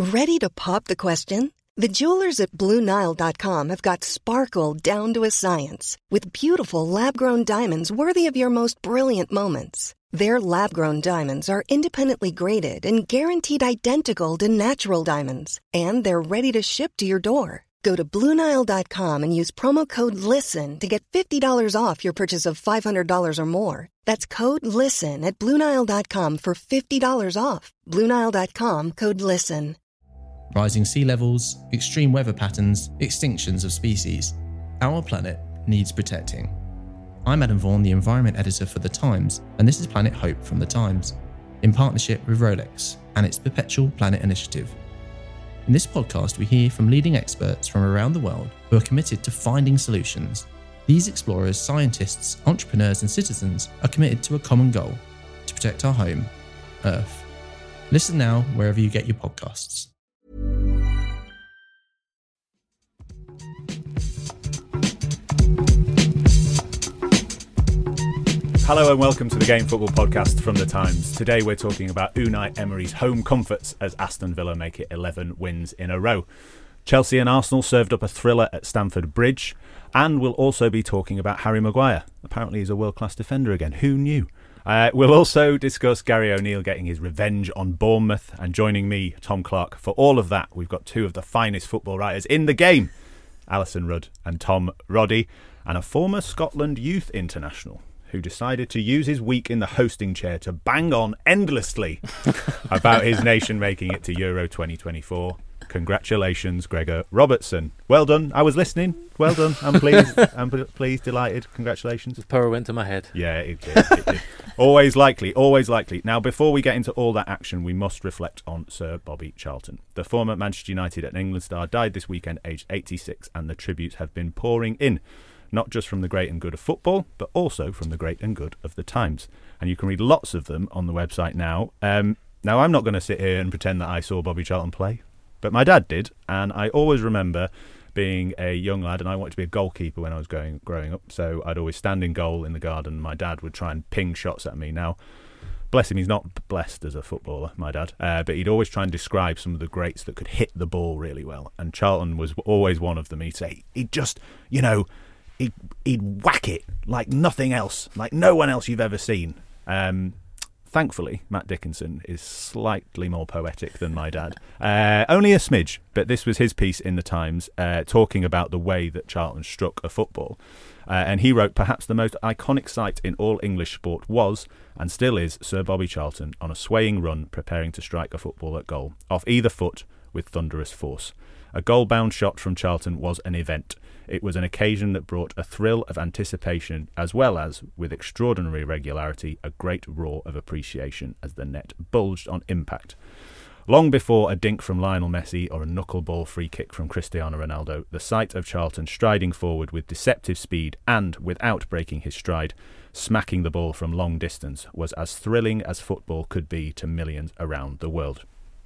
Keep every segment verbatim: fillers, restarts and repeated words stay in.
Ready to pop the question? The jewelers at Blue Nile dot com have got sparkle down to a science with beautiful lab-grown diamonds worthy of your most brilliant moments. Their lab-grown diamonds are independently graded and guaranteed identical to natural diamonds, and they're ready to ship to your door. Go to Blue Nile dot com and use promo code LISTEN to get fifty dollars off your purchase of five hundred dollars or more. That's code LISTEN at Blue Nile dot com for fifty dollars off. Blue Nile dot com, code LISTEN. Rising sea levels, extreme weather patterns, extinctions of species. Our planet needs protecting. I'm Adam Vaughan, the Environment Editor for The Times, and this is Planet Hope from The Times, in partnership with Rolex and its Perpetual Planet Initiative. In this podcast, we hear from leading experts from around the world who are committed to finding solutions. These explorers, scientists, entrepreneurs, and citizens are committed to a common goal: to protect our home, Earth. Listen now wherever you get your podcasts. Hello and welcome to the Game Football Podcast from The Times. Today we're talking about Unai Emery's home comforts as Aston Villa make it eleven wins in a row. Chelsea and Arsenal served up a thriller at Stamford Bridge, and we'll also be talking about Harry Maguire. Apparently he's a world-class defender again. Who knew? Uh, we'll also discuss Gary O'Neill getting his revenge on Bournemouth, and joining me, Tom Clark, for all of that, we've got two of the finest football writers in the game, Alison Rudd and Tom Roddy, and a former Scotland youth international who decided to use his week in the hosting chair to bang on endlessly about his nation making it to Euro twenty twenty-four. Congratulations, Gregor Robertson. Well done. I was listening. Well done. I'm pleased. I'm pleased, delighted. Congratulations. The power went to my head. Yeah, it did. It did. Always likely, always likely. Now, before we get into all that action, we must reflect on Sir Bobby Charlton. The former Manchester United and England star died this weekend, aged eighty-six, and the tributes have been pouring in. Not just from the great and good of football, but also from the great and good of the Times. And you can read lots of them on the website now. Um, now, I'm not going to sit here and pretend that I saw Bobby Charlton play, but my dad did. And I always remember being a young lad, and I wanted to be a goalkeeper when I was going, growing up. So I'd always stand in goal in the garden. My dad would try and ping shots at me. Now, bless him, he's not blessed as a footballer, my dad, uh, but he'd always try and describe some of the greats that could hit the ball really well. And Charlton was always one of them. He'd say, he'd just, you know... He'd, he'd whack it like nothing else, like no one else you've ever seen. Um, thankfully, Matt Dickinson is slightly more poetic than my dad. Uh, only a smidge, but this was his piece in The Times, uh, talking about the way that Charlton struck a football. Uh, and he wrote, perhaps the most iconic sight in all English sport was, and still is, Sir Bobby Charlton on a swaying run preparing to strike a football at goal, off either foot with thunderous force. A goal-bound shot from Charlton was an event. It was an occasion that brought a thrill of anticipation as well as, with extraordinary regularity, a great roar of appreciation as the net bulged on impact. Long before a dink from Lionel Messi or a knuckleball free kick from Cristiano Ronaldo, the sight of Charlton striding forward with deceptive speed and, without breaking his stride, smacking the ball from long distance was as thrilling as football could be to millions around the world.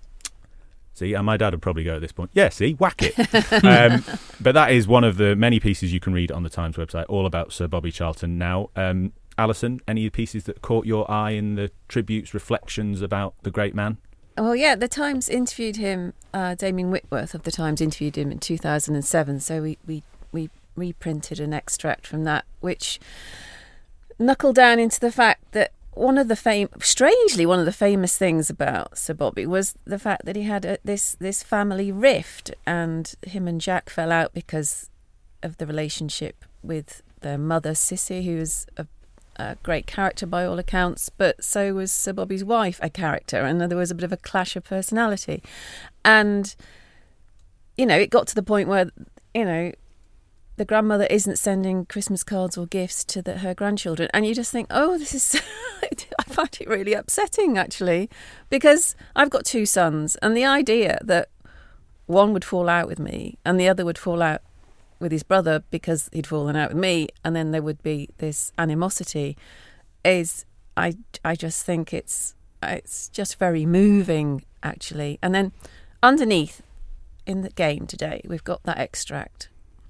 See, and my dad would probably go at this point, yeah, see, whack it. um, but that is one of the many pieces you can read on the Times website, all about Sir Bobby Charlton now. Um, Alison, any pieces that caught your eye in the tributes, reflections about the great man? Well, yeah, the Times interviewed him, uh, Damien Whitworth of the Times interviewed him in two thousand seven, so we, we, we reprinted an extract from that, which knuckled down into the fact that One of the fam- strangely, one of the famous things about Sir Bobby was the fact that he had a, this this family rift, and him and Jack fell out because of the relationship with their mother, Sissy, who was a, a great character by all accounts, but so was Sir Bobby's wife, a character, and there was a bit of a clash of personality. And, you know, it got to the point where, you know, the grandmother isn't sending Christmas cards or gifts to the, her grandchildren. And you just think, oh, this is... I find it really upsetting, actually, because I've got two sons, and the idea that one would fall out with me and the other would fall out with his brother because he'd fallen out with me, and then there would be this animosity, is... I, I just think it's it's just very moving, actually. And then underneath in the game today, we've got that extract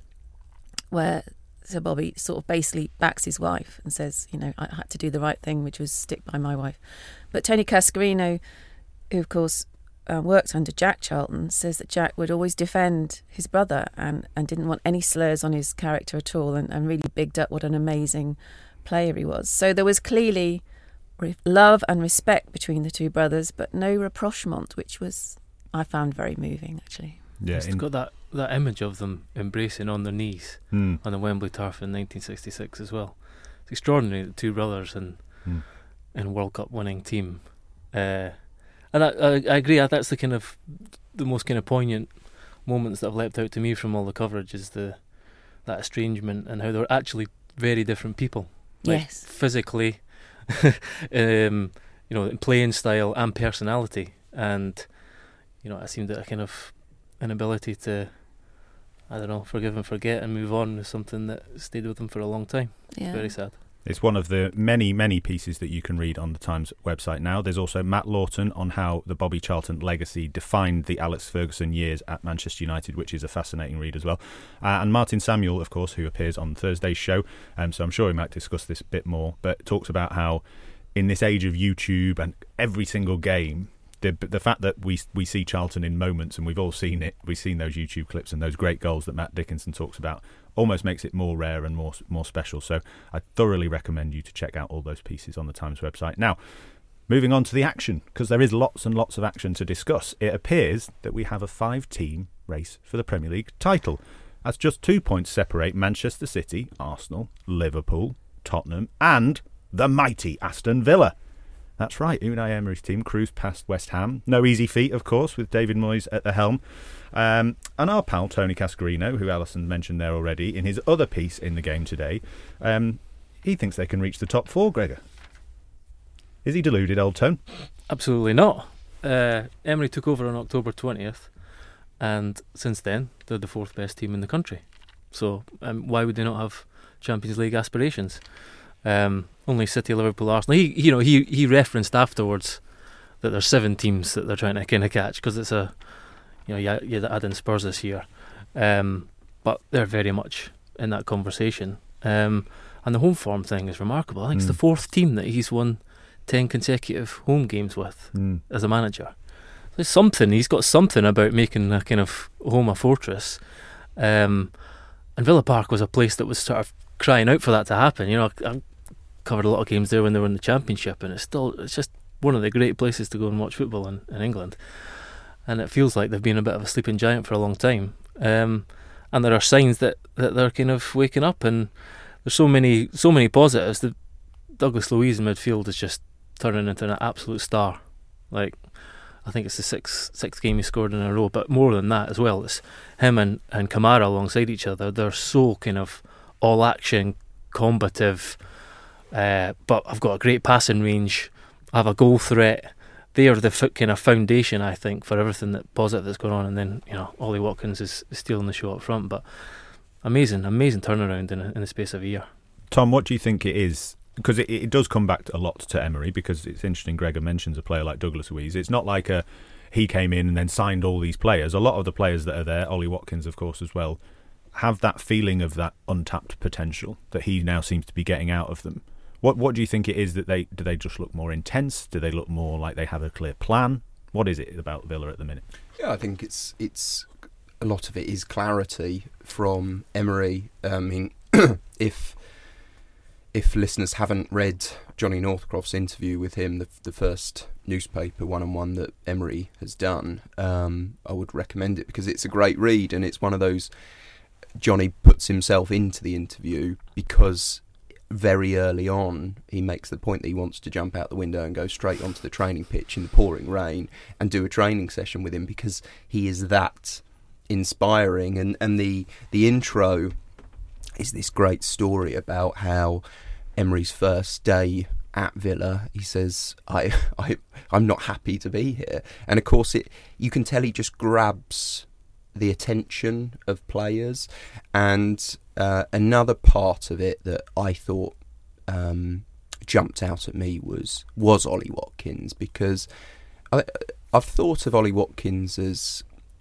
where Sir Bobby sort of basically backs his wife and says, you know, I had to do the right thing, which was stick by my wife. But Tony Cascarino, who of course uh, worked under Jack Charlton, says that Jack would always defend his brother and, and didn't want any slurs on his character at all, and, and really bigged up what an amazing player he was. So there was clearly re- love and respect between the two brothers, but no rapprochement, which was, I found, very moving, actually. Yeah, it's in- got that, that image of them embracing on their knees mm. on the Wembley turf in nineteen sixty-six as well. It's extraordinary, the two brothers and mm. and World Cup winning team. Uh, and I, I, I agree, that's the kind of the most kind of poignant moments that have leapt out to me from all the coverage, is the that estrangement and how they're actually very different people. Like Yes. Physically, um, you know, in playing style and personality. And, you know, it seemed that a kind of inability to, I don't know, forgive and forget and move on is something that stayed with them for a long time. Yeah. Very sad. It's one of the many, many pieces that you can read on the Times website now. There's also Matt Lawton on how the Bobby Charlton legacy defined the Alex Ferguson years at Manchester United, which is a fascinating read as well. Uh, and Martin Samuel, of course, who appears on Thursday's show, um, so I'm sure he might discuss this a bit more, but talks about how in this age of YouTube and every single game, the the fact that we we see Charlton in moments, and we've all seen it, we've seen those YouTube clips and those great goals that Matt Dickinson talks about, almost makes it more rare and more more special. So I thoroughly recommend you to check out all those pieces on the Times website. Now, moving on to the action, because there is lots and lots of action to discuss. It appears that we have a five-team race for the Premier League title, as just two points separate Manchester City, Arsenal, Liverpool, Tottenham and the mighty Aston Villa. That's right, Unai Emery's team cruised past West Ham. No easy feat, of course, with David Moyes at the helm. Um, and our pal Tony Cascarino, who Alison mentioned there already, in his other piece in the game today, um, he thinks they can reach the top four, Gregor. Is he deluded, old Tone? Absolutely not. Uh, Emery took over on October twentieth, and since then, they're the fourth best team in the country. So um, why would they not have Champions League aspirations? Um, only City, Liverpool, Arsenal. He, you know, he he referenced afterwards that there's seven teams that they're trying to kind of catch, because it's a, you know, you, you add in Spurs this year, um, but they're very much in that conversation. Um, and the home form thing is remarkable. I think mm. it's the fourth team that he's won ten consecutive home games with mm. as a manager. There's something. He's got something about making a kind of home a fortress. Um, and Villa Park was a place that was sort of crying out for that to happen. You know, I covered a lot of games there when they were in the Championship, and it's still it's just one of the great places to go and watch football in, in England. And it feels like they've been a bit of a sleeping giant for a long time. Um, and there are signs that, that they're kind of waking up, and there's so many so many positives. The Douglas Luiz in midfield is just turning into an absolute star. Like, I think it's the sixth sixth game he scored in a row, but more than that as well. It's him and, and Kamara alongside each other. They're so kind of all action, combative, uh, but I've got a great passing range. I have a goal threat. They are the f- kind of foundation, I think, for everything that positive that's going on. And then, you know, Ollie Watkins is, is stealing the show up front. But amazing, amazing turnaround in, a, in the space of a year. Tom, what do you think it is? Because it, it does come back a lot to Emery, because it's interesting Gregor mentions a player like Douglas Luiz. It's not like a he came in and then signed all these players. A lot of the players that are there, Ollie Watkins, of course, as well, have that feeling of that untapped potential that he now seems to be getting out of them. What what do you think it is that they do? They just look more intense? Do they look more like they have a clear plan? What is it about Villa at the minute? Yeah, I think it's it's a lot of it is clarity from Emery. I mean, if if listeners haven't read Johnny Northcroft's interview with him, the the first newspaper one-on-one that Emery has done, um, I would recommend it, because it's a great read, and it's one of those. Johnny puts himself into the interview because very early on he makes the point that he wants to jump out the window and go straight onto the training pitch in the pouring rain and do a training session with him, because he is that inspiring. And, and the the intro is this great story about how Emery's first day at Villa, he says, I, I, I'm not happy to be here. And of course, it you can tell he just grabs the attention of players. And uh, another part of it that I thought um, jumped out at me was was Ollie Watkins, because I, I've thought of Ollie Watkins as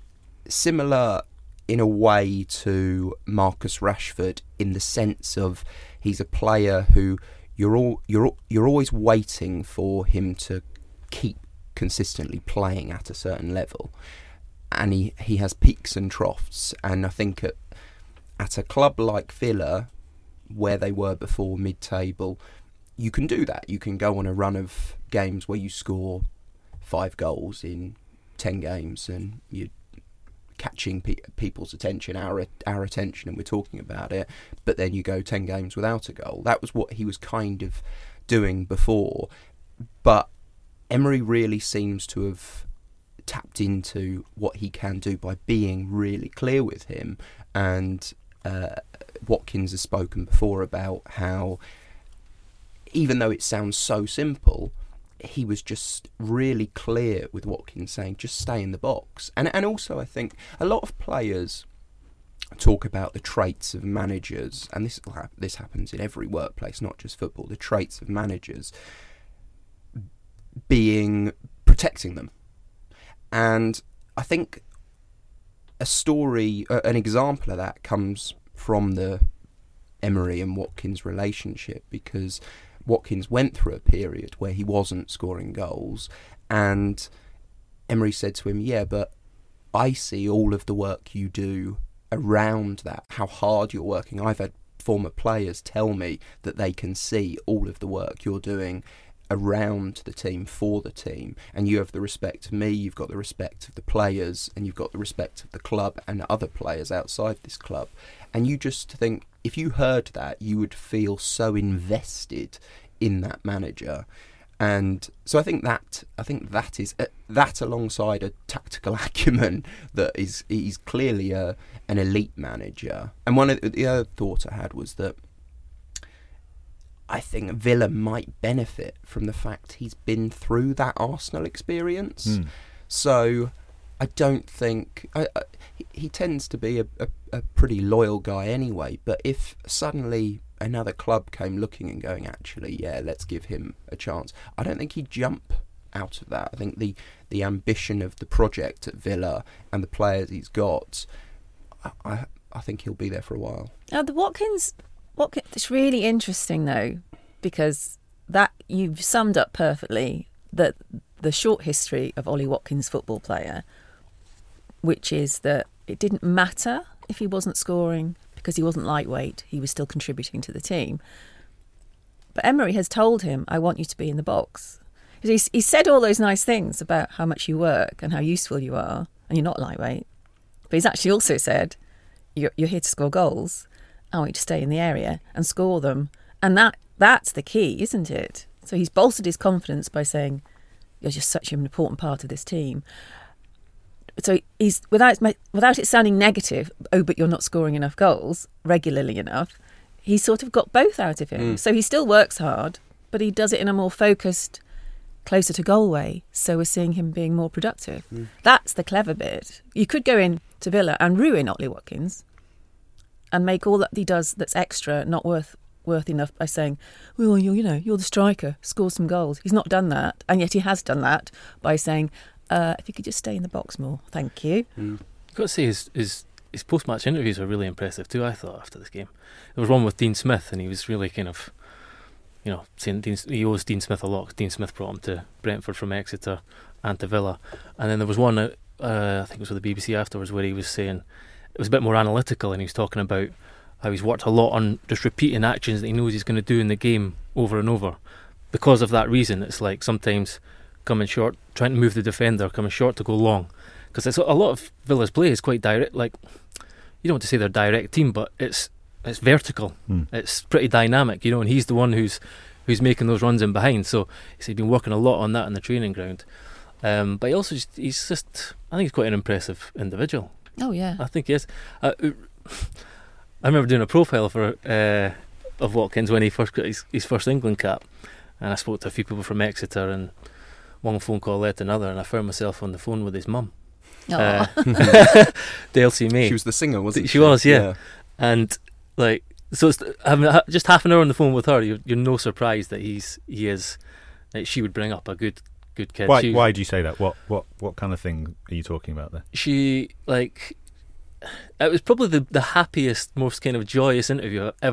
similar in a way to Marcus Rashford, in the sense of he's a player who you're all you're you're always waiting for him to keep consistently playing at a certain level, and he, he has peaks and troughs. And I think at at a club like Villa, where they were before mid-table, you can do that. You can go on a run of games where you score five goals in ten games, and you're catching pe- people's attention, our our attention, and we're talking about it. But then you go ten games without a goal. That was what he was kind of doing before. But Emery really seems to have tapped into what he can do by being really clear with him. And uh, Watkins has spoken before about how, even though it sounds so simple, he was just really clear with Watkins, saying just stay in the box. And and also I think a lot of players talk about the traits of managers, and this this happens in every workplace, not just football, the traits of managers being protecting them. And I think a story, uh, an example of that comes from the Emery and Watkins relationship, because Watkins went through a period where he wasn't scoring goals, and Emery said to him, yeah, but I see all of the work you do around that, how hard you're working. I've had former players tell me that they can see all of the work you're doing around the team, for the team, and you have the respect of me, you've got the respect of the players, and you've got the respect of the club and other players outside this club. And you just think, if you heard that, you would feel so invested in that manager. And so I think that I think that is uh, that alongside a tactical acumen that is he's clearly a an elite manager. And one of the, the other thought I had was that I think Villa might benefit from the fact he's been through that Arsenal experience. Mm. So I don't think... I, I, he, he tends to be a, a, a pretty loyal guy anyway, but if suddenly another club came looking and going, actually, yeah, let's give him a chance, I don't think he'd jump out of that. I think the, the ambition of the project at Villa and the players he's got, I, I, I think he'll be there for a while. Now, the Watkins... Watkins, it's really interesting, though, because that you've summed up perfectly that the short history of Ollie Watkins, football player, which is that it didn't matter if he wasn't scoring because he wasn't lightweight, he was still contributing to the team. But Emery has told him, I want you to be in the box. He's, he said all those nice things about how much you work and how useful you are, and you're not lightweight. But he's actually also said, you're, you're here to score goals. I want you to stay in the area and score them. And that that's the key, isn't it? So he's bolstered his confidence by saying, you're just such an important part of this team. So he's without without it sounding negative, oh, but you're not scoring enough goals regularly enough, he's sort of got both out of him. Mm. So he still works hard, but he does it in a more focused, closer to goal way. So we're seeing him being more productive. Mm. That's the clever bit. You could go in to Villa and ruin Ollie Watkins and make all that he does that's extra not worth worth enough by saying, well, you you know, you're the striker, score some goals. He's not done that, and yet he has done that by saying, uh, if you could just stay in the box more, thank you. Mm. I've got to say, his, his, his post-match interviews are really impressive too, I thought, after this game. There was one with Dean Smith, and he was really kind of, you know, saying Dean, he owes Dean Smith a lot. Dean Smith brought him to Brentford from Exeter and to Villa. And then there was one, uh, I think it was with the B B C afterwards, where he was saying, it was a bit more analytical, and he was talking about how he's worked a lot on just repeating actions that he knows he's going to do in the game over and over. Because of that reason, it's like sometimes coming short, trying to move the defender, coming short to go long. Because it's a lot of Villa's play is quite direct. Like, you don't want to say they're a direct team, but it's it's vertical. Mm. It's pretty dynamic, you know. And he's the one who's who's making those runs in behind. So he's been working a lot on that in the training ground. Um, but he also just, he's just, I think he's quite an impressive individual. Oh yeah, I think he is. Uh, I remember doing a profile for uh, of Watkins when he first got his, his first England cap, and I spoke to a few people from Exeter, and one phone call led to another, and I found myself on the phone with his mum, uh, Delsey May. She was the singer, wasn't she? She was, yeah. yeah. And like, so it's, having just half an hour on the phone with her, you're, you're no surprise that he's he is. Like, she would bring up a good. Good kid. Why? She, why do you say that? What? What? What kind of thing are you talking about there? She like. It was probably the the happiest, most kind of joyous interview I've ever done.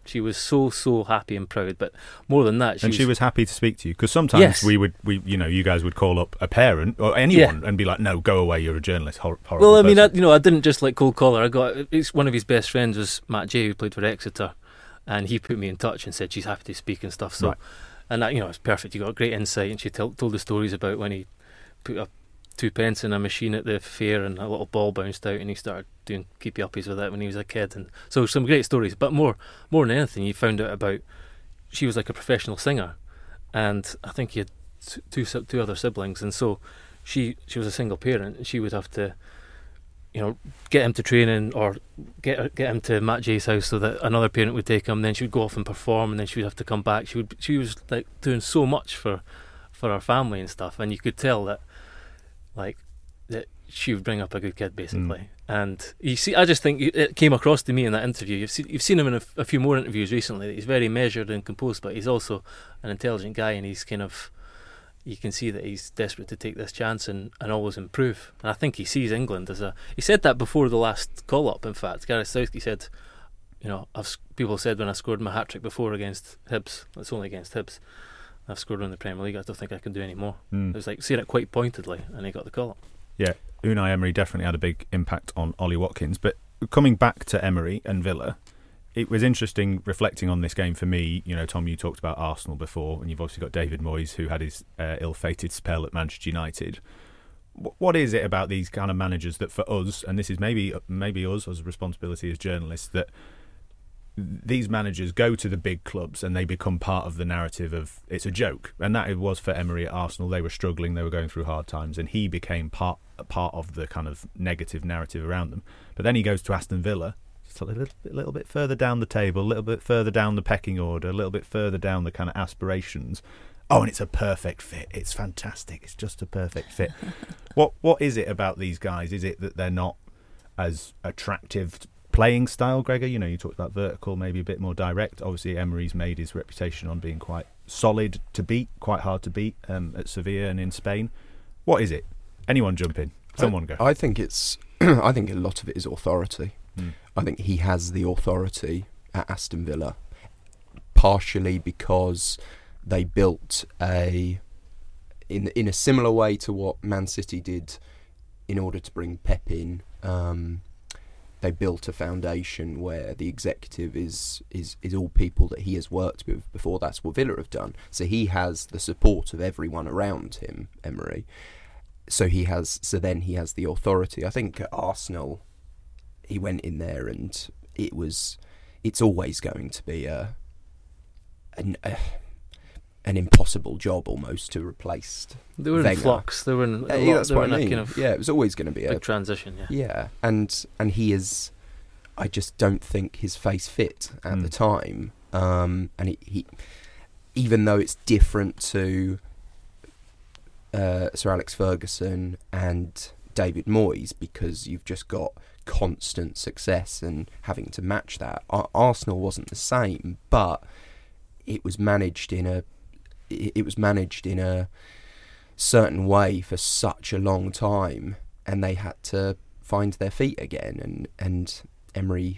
She was so so happy and proud, but more than that, she and was, she was happy to speak to you, because sometimes Yes. we would, we you know, you guys would call up a parent or anyone and be like, "No, go away, you're a journalist." Hor- horrible Well, I mean, I, person. you know, I didn't just like cold call her. I got it's one of his best friends was Matt Jay, who played for Exeter, and he put me in touch and said she's happy to speak and stuff. So, Right. and that, you know, it's perfect. You got great insight, and she tell, told the stories about when he put a two pence in a machine at the fair and a little ball bounced out, and he started doing keepy uppies with it when he was a kid, and so some great stories. But more, more than anything, you found out about she was like a professional singer, and I think he had t- two si- two other siblings, and so she she was a single parent, and she would have to, you know, get him to training or get get him to Matt Jay's house so that another parent would take him. Then she would go off and perform, and then she would have to come back. She would she was like doing so much for for her family and stuff, and you could tell that like that she would bring up a good kid basically. Mm. And you see, I just think it came across to me in that interview. You've seen you've seen him in a, f- a few more interviews recently. That he's very measured and composed, but he's also an intelligent guy, and he's kind of. You can see that he's desperate to take this chance and, and always improve. And I think he sees England as a... He said that before the last call-up, in fact. Gareth Southgate said, you know, I've s- people said when I scored my hat-trick before against Hibs, it's only against Hibs, I've scored in the Premier League, I don't think I can do any more. Mm. It was like saying it quite pointedly, and he got the call-up. Yeah, Unai Emery definitely had a big impact on Ollie Watkins. But coming back to Emery and Villa, it was interesting reflecting on this game for me. You know, Tom, you talked about Arsenal before, and you've obviously got David Moyes, who had his uh, ill-fated spell at Manchester United. W- what is it about these kind of managers that for us, and this is maybe maybe us as a responsibility as journalists, that these managers go to the big clubs and they become part of the narrative of it's a joke? And that it was for Emery at Arsenal. They were struggling, they were going through hard times, and he became part part of the kind of negative narrative around them. But then he goes to Aston Villa, just a little, a little bit further down the table, a little bit further down the pecking order, a little bit further down the kind of aspirations. Oh, and it's a perfect fit. It's fantastic. It's just a perfect fit. What What is it about these guys? Is it that they're not as attractive playing style, Gregor? You know, you talked about vertical, maybe a bit more direct. Obviously, Emery's made his reputation on being quite solid to beat, quite hard to beat um, at Sevilla and in Spain. What is it? Anyone jump in? Someone go. I, I think it's. I think a lot of it is authority. Mm. I think he has the authority at Aston Villa, partially because they built a in in a similar way to what Man City did in order to bring Pep in. Um, they built a foundation where the executive is, is is all people that he has worked with before. That's what Villa have done. So he has the support of everyone around him, Emery. So he has. So then he has the authority. I think at Arsenal, he went in there and it was. It's always going to be a an, a, an impossible job almost to replace. They were in Wenger. flux. They were in, Uh, a yeah, lot, that's they were what in I a mean. kind of Yeah, it was always going to be a big transition. Yeah. yeah, and and he is. I just don't think his face fit at Mm. the time, um, and he, he, even though it's different to uh, Sir Alex Ferguson and David Moyes, because you've just got constant success and having to match that. Ar- Arsenal wasn't the same, but it was managed in a it, it was managed in a certain way for such a long time, and they had to find their feet again. And and Emery,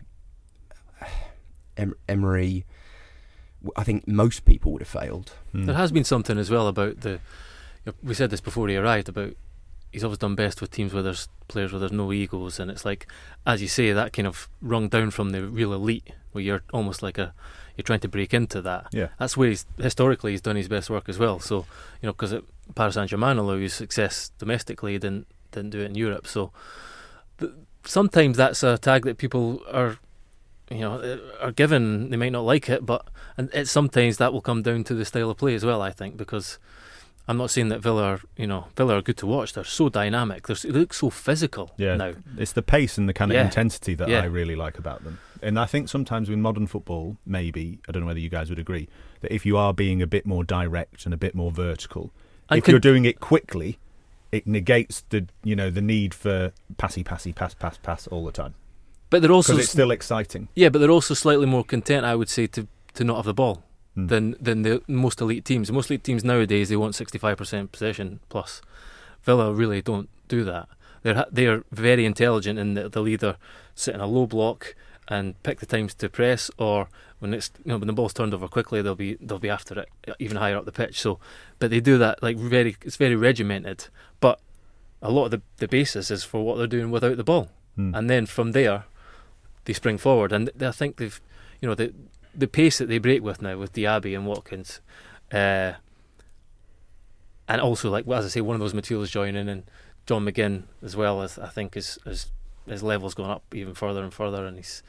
em- Emery, I think most people would have failed. Mm. There has been something as well about the. We said this before he arrived about he's always done best with teams where there's players where there's no egos, and it's like, as you say, that kind of rung down from the real elite, where you're almost like a you're trying to break into that. Yeah. That's where he's historically he's done his best work as well. So you know, because at Paris Saint-Germain, although his success domestically, he didn't didn't do it in Europe. So th- sometimes that's a tag that people are. You know, are given. They might not like it, but and it's sometimes that will come down to the style of play as well. I think, because I'm not saying that Villa are, you know, Villa are good to watch. They're so dynamic. They're, they look so physical Yeah, now. it's the pace and the kind of Yeah. intensity that Yeah. I really like about them. And I think sometimes with modern football, maybe, I don't know whether you guys would agree, that if you are being a bit more direct and a bit more vertical, And if could- you're doing it quickly, it negates the, you know, the need for passy, passy, pass, pass, pass all the time. But they're also Because it's still exciting. yeah, but they're also slightly more content, I would say, to, to not have the ball Mm. than than the most elite teams. Most elite teams nowadays, they want sixty-five percent possession plus. Villa really don't do that. They're ha- they're very intelligent in that they'll either sit in a low block and pick the times to press, or when it's you know when the ball's turned over quickly, they'll be they'll be after it even higher up the pitch. So, but they do that like very it's very regimented. But a lot of the the basis is for what they're doing without the ball, Mm. and then from there they spring forward. And I think they've you know the the pace that they break with now with Diaby and Watkins, uh, and also like well, as I say, one of those midfielders joining, and John McGinn as well. As I think is is. His level's gone up even further and further, and he's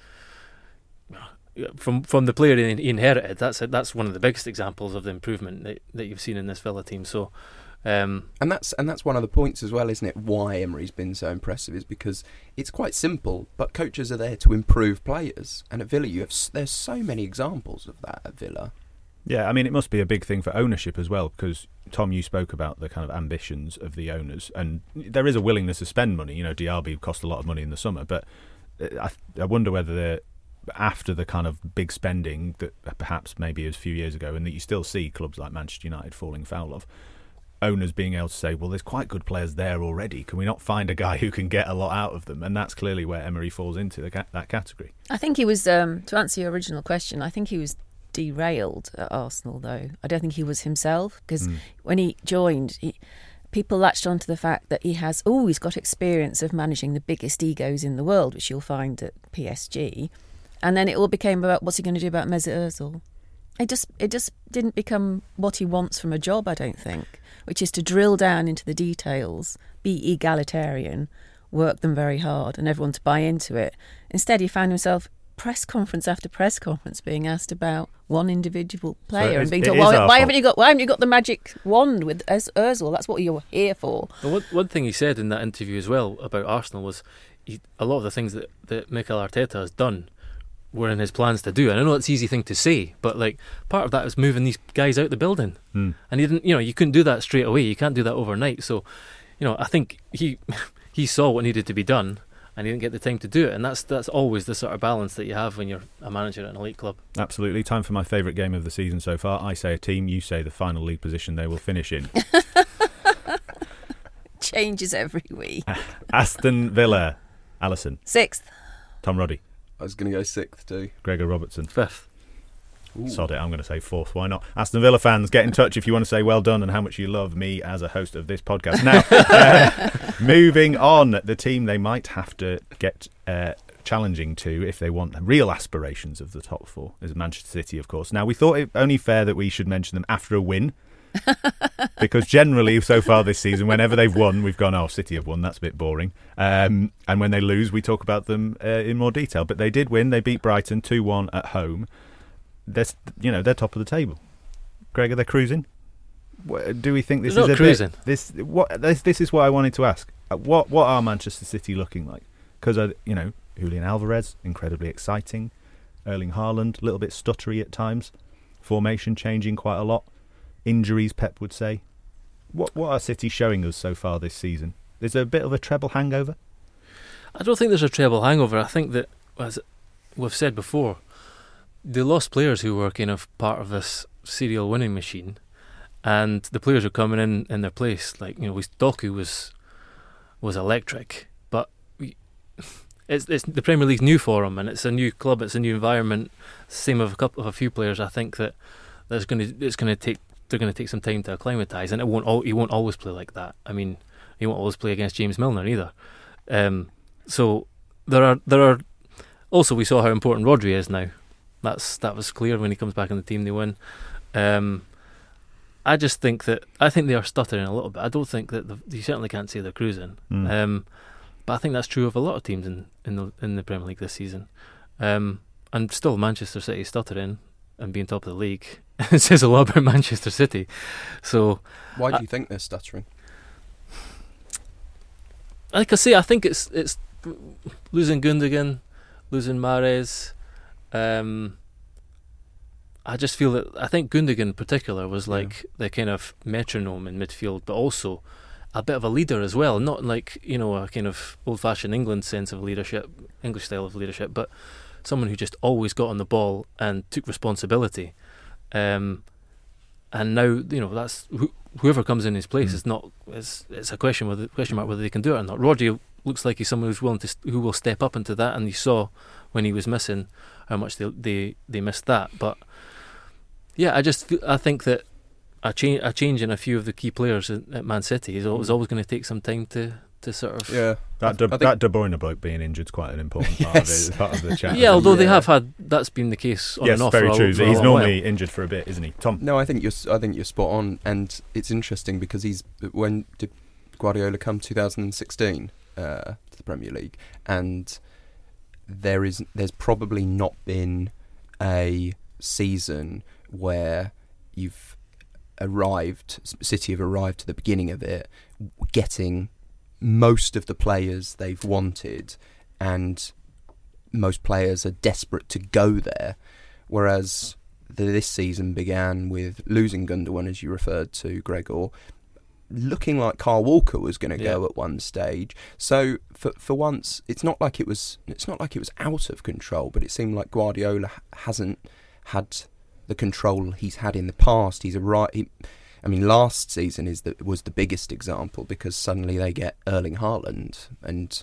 from from the player he inherited. That's a, that's one of the biggest examples of the improvement that, that you've seen in this Villa team. So, um, and that's and that's one of the points as well, isn't it? Why Emery's been so impressive is because it's quite simple, but coaches are there to improve players, and at Villa you have there's so many examples of that at Villa. Yeah, I mean, it must be a big thing for ownership as well, because, Tom, you spoke about the kind of ambitions of the owners, and there is a willingness to spend money. You know, Diaby cost a lot of money in the summer, but I, I wonder whether they're, after the kind of big spending that perhaps maybe was a few years ago, and that you still see clubs like Manchester United falling foul of, owners being able to say, well, there's quite good players there already. Can we not find a guy who can get a lot out of them? And that's clearly where Emery falls into the ca- that category. I think he was, um, to answer your original question, I think he was derailed at Arsenal, though. I don't think he was himself, because mm. when he joined, he, people latched on to the fact that he has always got experience of managing the biggest egos in the world, which you'll find at P S G. And then it all became about what's he going to do about Mesut Ozil. It just it just didn't become what he wants from a job, I don't think, which is to drill down into the details, be egalitarian, work them very hard, and everyone to buy into it. Instead, he found himself press conference after press conference being asked about one individual player, so and being it told, why, why haven't you got why haven't you got the magic wand with Ozil? That's what you're here for. Well, one, one thing he said in that interview as well about Arsenal was he, a lot of the things that, that Mikel Arteta has done were in his plans to do. And I know it's an easy thing to say, but like part of that is moving these guys out the building, mm. and he didn't. You know, you couldn't do that straight away. You can't do that overnight. So, you know, I think he he saw what needed to be done, and he didn't get the time to do it. And that's that's always the sort of balance that you have when you're a manager at an elite club. Absolutely. Time for my favourite game of the season so far. I say a team, you say the final league position they will finish in. Changes every week. Aston Villa. Alison. Sixth. Tom Roddy. I was going to go sixth too. Gregor Robertson. Fifth. Ooh. Sod it, I'm going to say fourth. Why not? Aston Villa fans, get in touch if you want to say well done and how much you love me as a host of this podcast. Now, uh, moving on, the team they might have to get uh, challenging to if they want real aspirations of the top four is Manchester City, of course. Now, we thought it only fair that we should mention them after a win, because generally so far this season, whenever they've won, we've gone, oh, City have won, that's a bit boring. Um, and when they lose, we talk about them uh, in more detail. But they did win. They beat Brighton two one at home. They're, you know, they're top of the table. Gregor, they're cruising. What, do we think this they're is not a cruising? Bit, this what this this is what I wanted to ask. What what are Manchester City looking like? Because uh, you know, Julian Alvarez, incredibly exciting. Erling Haaland, a little bit stuttery at times. Formation changing quite a lot. Injuries, Pep would say. What what are City showing us so far this season? Is there a bit of a treble hangover? I don't think there's a treble hangover. I think that, as we've said before, they lost players who were kind of part of this serial winning machine, and the players are coming in in their place. Like, you know, Doku was was electric, but we, it's it's the Premier League's new for him, and it's a new club, it's a new environment. Same of a couple of a few players. I think that there's going to it's going to take they're going to take some time to acclimatise, and it won't all he won't always play like that. I mean, he won't always play against James Milner either. Um, so there are there are also we saw how important Rodri is now. That's that was clear when he comes back in the team. They win. Um, I just think that I think they are stuttering a little bit. I don't think that the, you certainly can't say they're cruising. Mm. Um, but I think that's true of a lot of teams in, in the in the Premier League this season. Um, and still, Manchester City stuttering and being top of the league it says a lot about Manchester City. So why do I, you think they're stuttering? Like I say, I think it's it's losing Gundogan, losing Mahrez. Um, I just feel that I think Gundogan in particular was like yeah. the kind of metronome in midfield, but also a bit of a leader as well. Not like, you know, a kind of old-fashioned England sense of leadership, English style of leadership, but someone who just always got on the ball and took responsibility. Um, and now, you know, that's wh- whoever comes in his place mm. is not. It's, it's a question whether question mark whether they can do it or not. Rodri looks like he's someone who's willing to st- who will step up into that. And you saw when he was missing how much they they, they missed that. But yeah, I just feel, I think that a change a change in a few of the key players at, at Man City is always, always going to take some time to, to sort of yeah. That De, I think, that De Bruyne bloke being injured is quite an important part yes. of it, part of the chat. yeah. Although Yeah. they have had that's been the case on yes, and off. very for a, true. for a He's long normally while. injured for a bit, isn't he, Tom? No, I think you're. I think you're spot on, and it's interesting because he's when did Guardiola come? two thousand sixteen uh, to the Premier League, and there is there's probably not been a season where you've arrived, City have arrived to the beginning of it, getting most of the players they've wanted, and most players are desperate to go there, whereas the, this season began with losing Gundogan, as you referred to, Gregor, looking like Kyle Walker was going to Yeah. go at one stage. So for for once, it's not like it was it's not like it was out of control, but it seemed like Guardiola hasn't had the control he's had in the past. He's a right. He, I mean, last season is the, was the biggest example because suddenly they get Erling Haaland and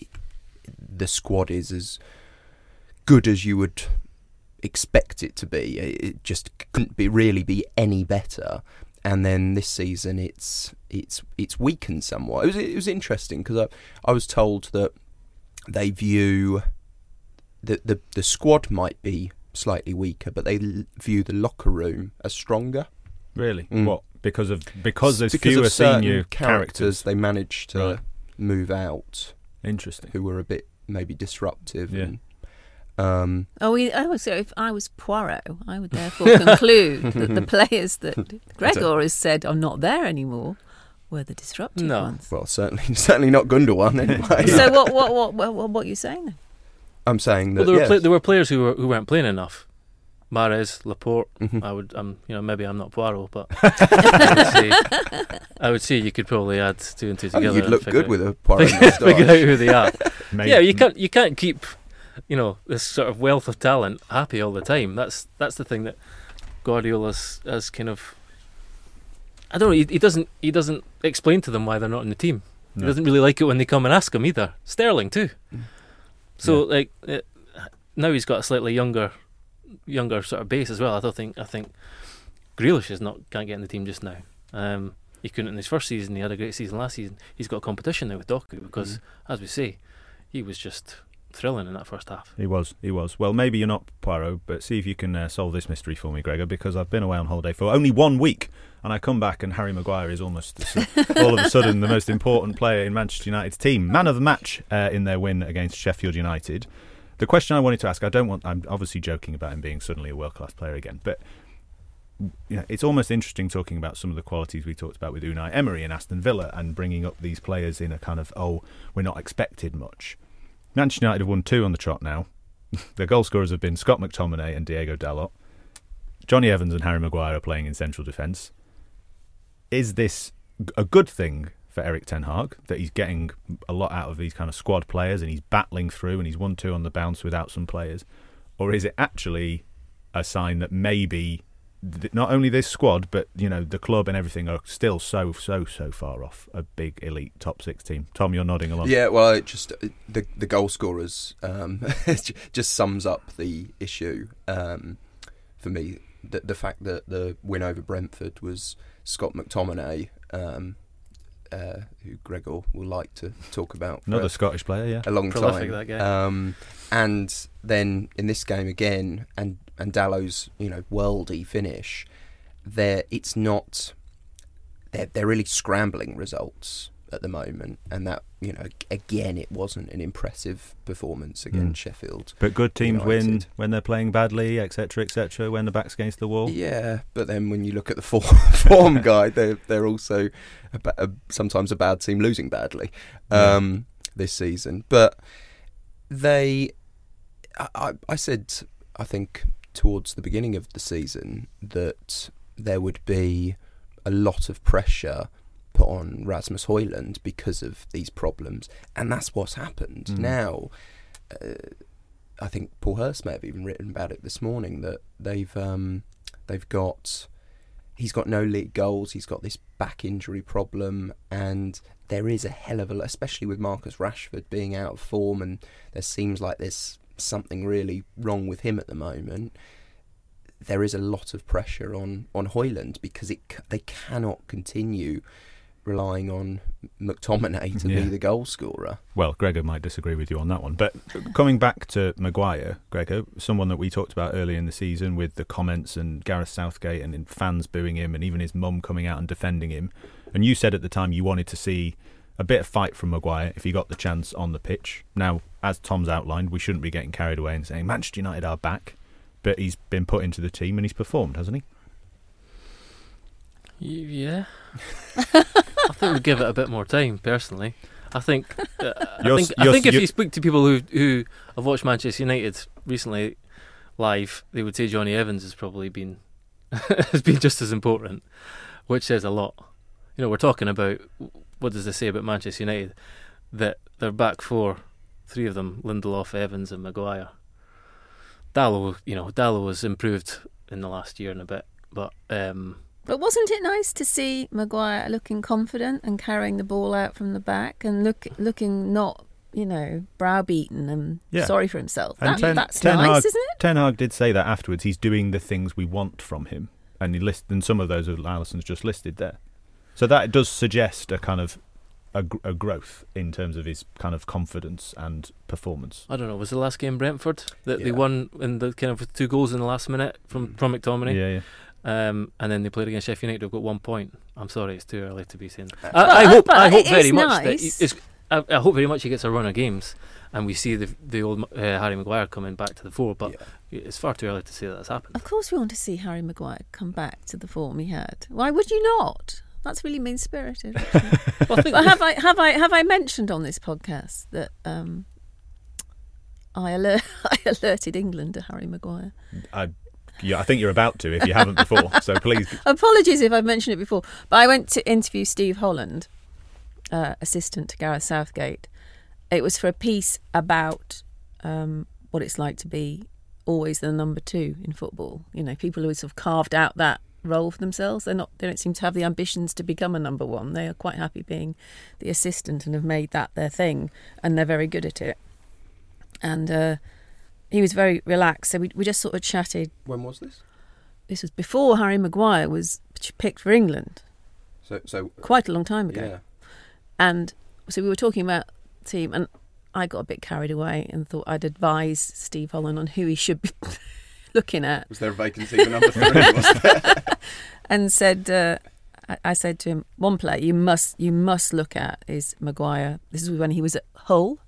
the squad is as good as you would expect it to be. It just couldn't be really be any better. And then this season, it's it's it's weakened somewhat. It was it was interesting because I I was told that they view the the the squad might be slightly weaker, but they l- view the locker room as stronger. Really? Mm. What? Because of because there's because fewer of certain senior characters. they managed to Right. move out Interesting. who were a bit maybe disruptive. Yeah. And, um, Oh, we, I would say if I was Poirot, I would therefore conclude that the players that Gregor has said are not there anymore were the disruptive No. ones. well, certainly certainly not Gundogan anyway. So what what what what what, what are you saying then? I'm saying that Well, there were yes. pla- there were players who were who weren't playing enough. Mahrez, Laporte. Mhm. I would, um, you know, maybe I'm not Poirot, but I would say, I would say you could probably add two and two I together. think you'd and look figure good out- with a Poirot figure, figure out moustache. who they are. Maybe. Yeah, you can't you can't keep, you know, this sort of wealth of talent happy all the time. That's that's the thing that Guardiola's has kind of. I don't know. He, he doesn't he doesn't explain to them why they're not in the team. No. He doesn't really like it when they come and ask him either. Sterling too. Mm. So like it, now he's got a slightly younger, younger sort of base as well. I don't think I think Grealish is not can't get in the team just now. Um, he couldn't in his first season. He had a great season last season. He's got competition now with Doku because, Mm. as we say, he was just thrilling in that first half. He was, he was. Well, maybe you're not Poirot, but see if you can uh, solve this mystery for me, Gregor, because I've been away on holiday for only one week, and I come back and Harry Maguire is almost all of a sudden the most important player in Manchester United's team. Man of the match uh, in their win against Sheffield United. The question I wanted to ask, I don't want, I'm obviously joking about him being suddenly a world-class player again, but you know, it's almost interesting talking about some of the qualities we talked about with Unai Emery and Aston Villa and bringing up these players in a kind of, oh, we're not expected much. Manchester United have won two on the trot now. Their goal scorers have been Scott McTominay and Diego Dalot. Johnny Evans and Harry Maguire are playing in central defence. Is this a good thing for Eric Ten Hag, that he's getting a lot out of these kind of squad players and he's battling through and he's won two on the bounce without some players? Or is it actually a sign that maybe th- not only this squad, but you know the club and everything are still so, so, so far off a big elite top six team? Tom, you're nodding along. Yeah, well, it just the the goal scorers um, just sums up the issue um, for me. The, the fact that the win over Brentford was Scott McTominay, um, uh, who Gregor will like to talk about for Another a, Scottish player, yeah. a long Prolific, time. that guy. Um, and then in this game again, and and Dallow's you know worldy finish, there it's not. They're they're really scrambling results at the moment, and that you know again it wasn't an impressive performance against Mm. Sheffield. But good teams win United. when they're playing badly, et cetera, et cetera, when the back's against the wall. Yeah, but then when you look at the form, form guide, they're they're also a, ba- a, sometimes a bad team losing badly um, this season. But they, I, I, I said, I think towards the beginning of the season that there would be a lot of pressure put on Rasmus Højlund because of these problems, and that's what's happened. Mm. Now, uh, I think Paul Hurst may have even written about it this morning that they've um, they've got he's got no league goals, he's got this back injury problem, and there is a hell of a, especially with Marcus Rashford being out of form, and there seems like there's something really wrong with him at the moment. There is a lot of pressure on on Højlund, because it they cannot continue relying on McTominay to Yeah. be the goal scorer. Well, Gregor might disagree with you on that one. But coming back to Maguire, Gregor, someone that we talked about earlier in the season with the comments and Gareth Southgate and fans booing him and even his mum coming out and defending him. And you said at the time you wanted to see a bit of fight from Maguire if he got the chance on the pitch. Now, as Tom's outlined, we shouldn't be getting carried away and saying Manchester United are back. But he's been put into the team and he's performed, hasn't he? Yeah. I think we'd give it a bit more time, personally. I think uh, I You're think, s- I you're think s- if you're- you speak to people who who have watched Manchester United recently live, they would say Johnny Evans has probably been has been just as important, which says a lot. You know, we're talking about, what does this say about Manchester United? That their back four, three of them, Lindelof, Evans and Maguire. Dalot, you know, Dalot has improved in the last year and a bit, but um, But wasn't it nice to see Maguire looking confident and carrying the ball out from the back and look looking not, you know, browbeaten and Yeah. sorry for himself? And That, Ten- that's Ten nice, Hag- isn't it? Ten Hag did say that afterwards. He's doing the things we want from him. And he list, and some of those are Alisson's just listed there. So that does suggest a kind of a, gr- a growth in terms of his kind of confidence and performance. I don't know, was the last game Brentford that they Yeah. won in the kind of with two goals in the last minute from, Mm. from McTominay? Yeah, yeah. Um, and then they played against Sheffield United. They've got one point. I'm sorry, it's too early to be saying. Uh, I, I But- hope, but I hope it very is much that nice. he, it's, I, I hope very much he gets a run of games, and we see the the old uh, Harry Maguire coming back to the fore. But Yeah. it's far too early to say that that's happened. Of course we want to see Harry Maguire come back to the form he had. Why would you not? That's really mean-spirited. actually. Well, I think But have I have I have I mentioned on this podcast that um, I alert I alerted England to Harry Maguire? I, yeah, I think you're about to if you haven't before. So please. Apologies if I've mentioned it before, but I went to interview Steve Holland, uh, assistant to Gareth Southgate. It was for a piece about um, what it's like to be always the number two in football. You know, people who have sort of carved out that role for themselves. They're not. They don't seem to have the ambitions to become a number one. They are quite happy being the assistant and have made that their thing, and they're very good at it. And uh, he was very relaxed, so we we just sort of chatted. When was this? This was before Harry Maguire was picked for England, So, so quite a long time ago. yeah. And so we were talking about the team, and I got a bit carried away and thought I'd advise Steve Holland on who he should be looking at, Was there a vacancy for number three? Was there? and said, uh, I, I said to him, one player you must you must look at is Maguire. This is when he was at Hull,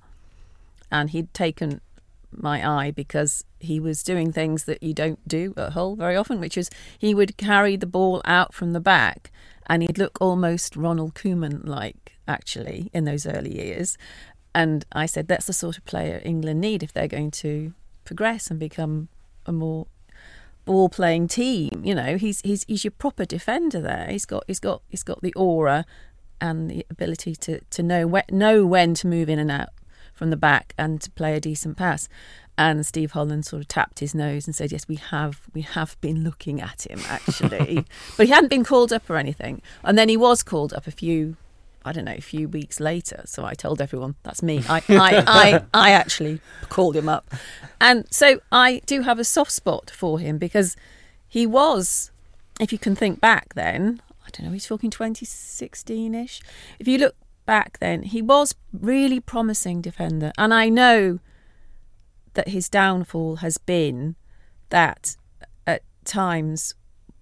and he'd taken my eye because he was doing things that you don't do at Hull very often, which is he would carry the ball out from the back, and he'd look almost Ronald Koeman-like, actually, in those early years. And I said, that's the sort of player England need if they're going to progress and become a more ball-playing team. You know, he's he's he's your proper defender there. He's got he's got he's got the aura and the ability to to know when, know when to move in and out from the back and to play a decent pass. And Steve Holland sort of tapped his nose and said, yes, we have we have been looking at him, actually. But he hadn't been called up or anything. And then he was called up a few, I don't know, a few weeks later. So I told everyone, that's me. I, I, I, I actually called him up. And so I do have a soft spot for him because he was, if you can think back then, I don't know, he's talking twenty sixteen-ish. If you look back then, he was really promising defender. And I know that his downfall has been that at times,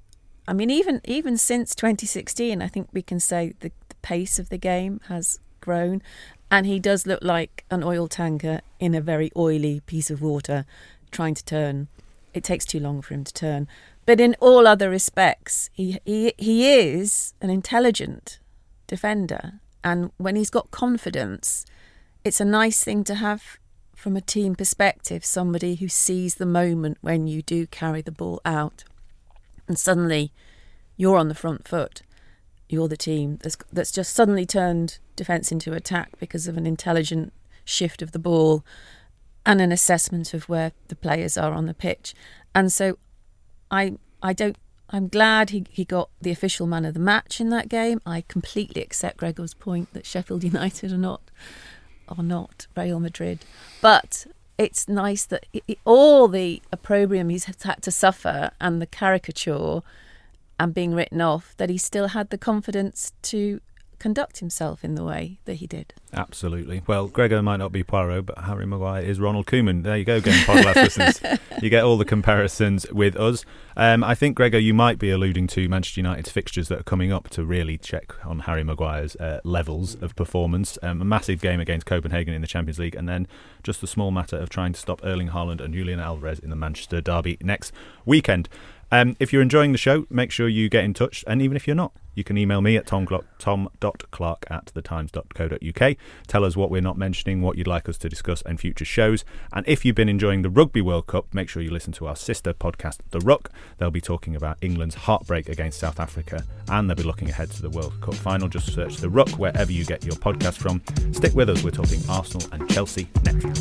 I mean, even even since twenty sixteen, I think we can say the, the pace of the game has grown, and he does look like an oil tanker in a very oily piece of water trying to turn. It takes too long for him to turn. But in all other respects, he he, he is an intelligent defender, and when he's got confidence, it's a nice thing to have from a team perspective, somebody who sees the moment when you do carry the ball out and suddenly you're on the front foot. You're the team that's, that's just suddenly turned defence into attack because of an intelligent shift of the ball and an assessment of where the players are on the pitch. And so I I don't I'm glad he, he got the official man of the match in that game. I completely accept Gregor's point that Sheffield United are not are not Real Madrid. But it's nice that it, it, all the opprobrium he's had to suffer and the caricature and being written off, that he still had the confidence to conduct himself in the way that he did. Absolutely. Well, Gregor might not be Poirot, but Harry Maguire is Ronald Koeman. There you go, Game Podcast listeners. You get all the comparisons with us. Um, I think, Gregor, you might be alluding to Manchester United's fixtures that are coming up to really check on Harry Maguire's uh, levels of performance. Um, a massive game against Copenhagen in the Champions League, and then just the small matter of trying to stop Erling Haaland and Julian Alvarez in the Manchester derby next weekend. Um, if you're enjoying the show, make sure you get in touch, and even if you're not, you can email me at tom dot clark at the times dot co dot uk. Tell us what we're not mentioning, what you'd like us to discuss in future shows. And if you've been enjoying the Rugby World Cup, make sure you listen to our sister podcast, The Ruck. They'll be talking about England's heartbreak against South Africa, and they'll be looking ahead to the World Cup final. Just search The Ruck wherever you get your podcast from. Stick with us, we're talking Arsenal and Chelsea next.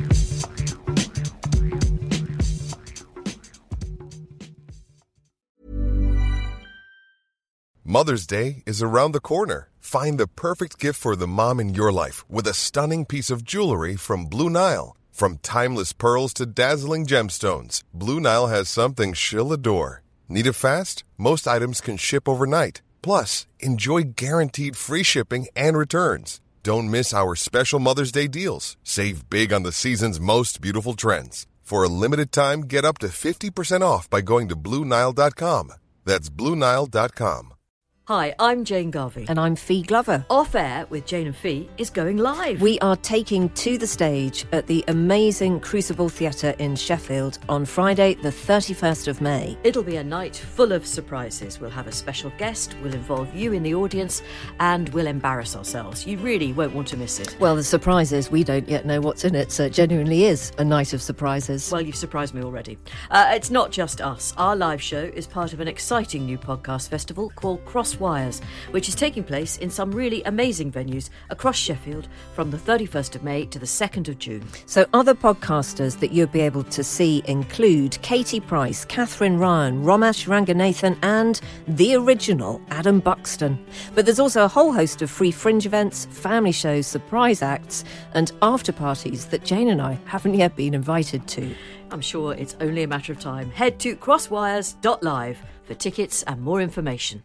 Mother's Day is around the corner. Find the perfect gift for the mom in your life with a stunning piece of jewelry from Blue Nile. From timeless pearls to dazzling gemstones, Blue Nile has something she'll adore. Need it fast? Most items can ship overnight. Plus, enjoy guaranteed free shipping and returns. Don't miss our special Mother's Day deals. Save big on the season's most beautiful trends. For a limited time, get up to fifty percent off by going to blue nile dot com. That's blue nile dot com. Hi, I'm Jane Garvey. And I'm Fee Glover. Off Air with Jane and Fee is going live. We are taking to the stage at the amazing Crucible Theatre in Sheffield on Friday, the thirty-first of May. It'll be a night full of surprises. We'll have a special guest, we'll involve you in the audience, and we'll embarrass ourselves. You really won't want to miss it. Well, the surprise is we don't yet know what's in it, so it genuinely is a night of surprises. Well, you've surprised me already. Uh, it's not just us. Our live show is part of an exciting new podcast festival called Cross Wires, which is taking place in some really amazing venues across Sheffield from the thirty-first of May to the second of June. So other podcasters that you'll be able to see include Katie Price, Catherine Ryan, Romesh Ranganathan and the original Adam Buxton. But there's also a whole host of free fringe events, family shows, surprise acts and after parties that Jane and I haven't yet been invited to. I'm sure it's only a matter of time. Head to crosswires dot live for tickets and more information.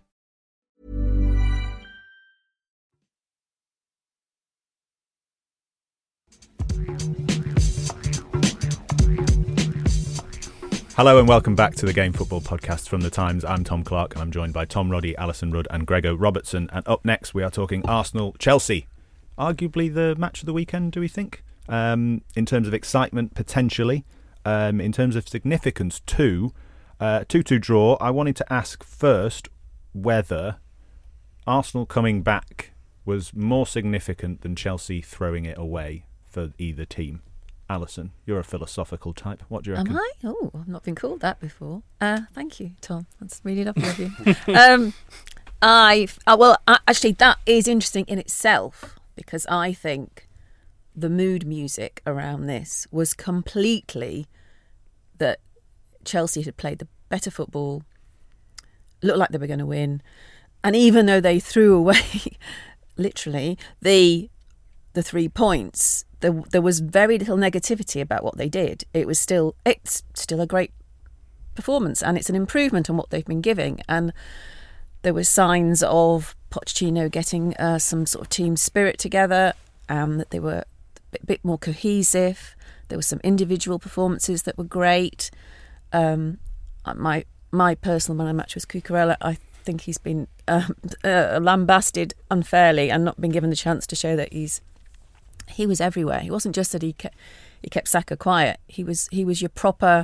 Hello and welcome back to the Game Football Podcast from The Times. I'm Tom Clark and I'm joined by Tom Roddy, Alison Rudd and Gregor Robertson. And up next we are talking Arsenal-Chelsea. Arguably the match of the weekend, do we think? Um, in terms of excitement, potentially. Um, in terms of significance, too. Uh, two two draw. I wanted to ask first whether Arsenal coming back was more significant than Chelsea throwing it away for either team. Alison, you're a philosophical type. What do you reckon? Am I? Oh, I've not been called that before. Uh, thank you, Tom. That's really lovely of you. um, I've, uh, well, uh, actually, that is interesting in itself because I think the mood music around this was completely that Chelsea had played the better football, looked like they were going to win, and even though they threw away, literally, the the three points, there, there was very little negativity about what they did. It was still, it's still a great performance and it's an improvement on what they've been giving. And there were signs of Pochettino getting uh, some sort of team spirit together, and that they were a bit, bit more cohesive. There were some individual performances that were great. Um, my my personal man of the match was Cucurella. I think he's been um, uh, lambasted unfairly and not been given the chance to show that he's he was everywhere. He wasn't just that he kept, he kept Saka quiet. He was he was your proper.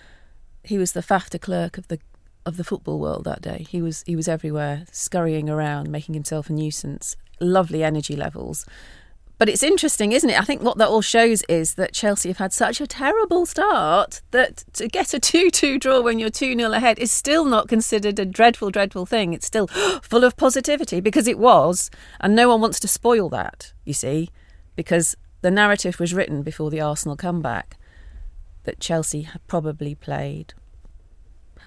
He was the F A F de Klerk of the of the football world that day. He was he was everywhere, scurrying around, making himself a nuisance. Lovely energy levels. But it's interesting, isn't it? I think what that all shows is that Chelsea have had such a terrible start that to get a two two draw when you're two nil ahead is still not considered a dreadful, dreadful thing. It's still full of positivity because it was, and no one wants to spoil that, you see, because the narrative was written before the Arsenal comeback that Chelsea had probably played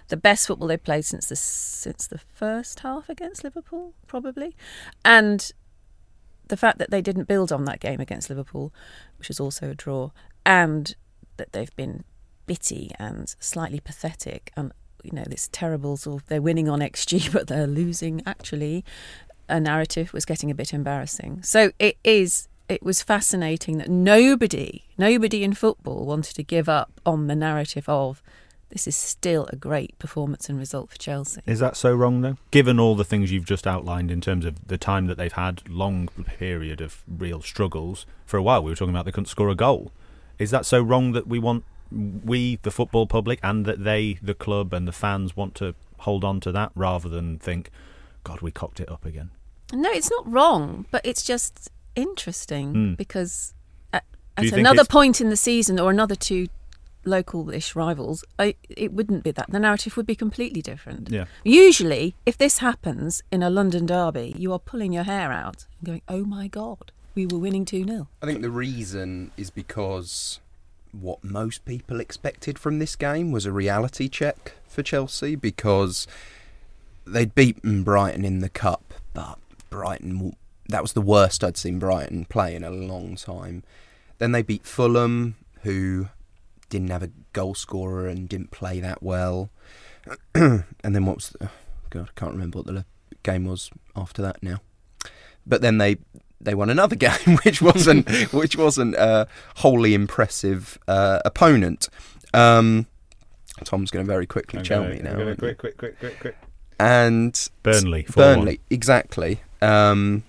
the best football they've played since the since the first half against Liverpool, probably, and the fact that they didn't build on that game against Liverpool, which was also a draw, and that they've been bitty and slightly pathetic, and you know this terrible sort of they're winning on X G but they're losing actually. A narrative was getting a bit embarrassing. So it is. It was fascinating that nobody, nobody in football wanted to give up on the narrative of this is still a great performance and result for Chelsea. Is that so wrong, though? Given all the things you've just outlined in terms of the time that they've had, long period of real struggles. For a while, we were talking about they couldn't score a goal. Is that so wrong that we want, we, the football public, and that they, the club and the fans, want to hold on to that rather than think, God, we cocked it up again? No, it's not wrong, but it's just interesting mm. because at, at another point in the season or another two local-ish rivals, I, it wouldn't be that. The narrative would be completely different. Yeah. Usually, if this happens in a London derby, you are pulling your hair out and going, oh my God, we were winning two nil. I think the reason is because what most people expected from this game was a reality check for Chelsea, because they'd beaten Brighton in the Cup, but Brighton, that was the worst I'd seen Brighton play in a long time. Then they beat Fulham, who didn't have a goal scorer and didn't play that well. And then what was the, oh God, I can't remember what the game was after that now. But then they they won another game, which wasn't which wasn't a wholly impressive uh, opponent. Um, Tom's going to very quickly tell me now. Quick, quick, quick, quick, quick. And Burnley, Burnley, exactly. Um,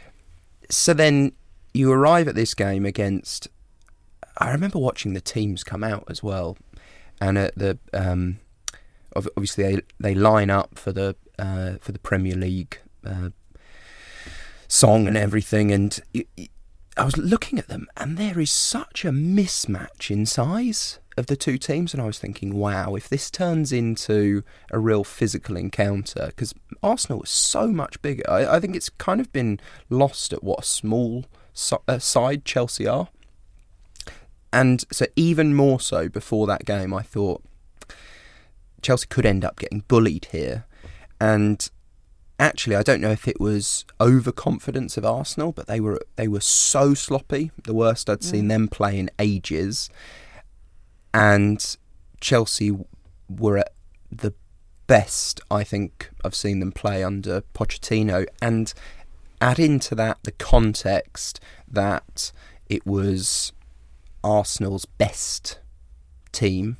so then you arrive at this game against. I remember watching the teams come out as well, and at the um, obviously they they line up for the uh, for the Premier League uh, song and everything, and it, it, I was looking at them, and there is such a mismatch in size of the two teams, and I was thinking, wow, if this turns into a real physical encounter, because Arsenal was so much bigger. I, I think it's kind of been lost at what a small so, uh, side Chelsea are. And so even more so before that game, I thought Chelsea could end up getting bullied here. And actually, I don't know if it was overconfidence of Arsenal, but they were they were so sloppy, the worst I'd seen mm. them play in ages. And Chelsea were at the best I think I've seen them play under Pochettino. And add into that the context that it was Arsenal's best team,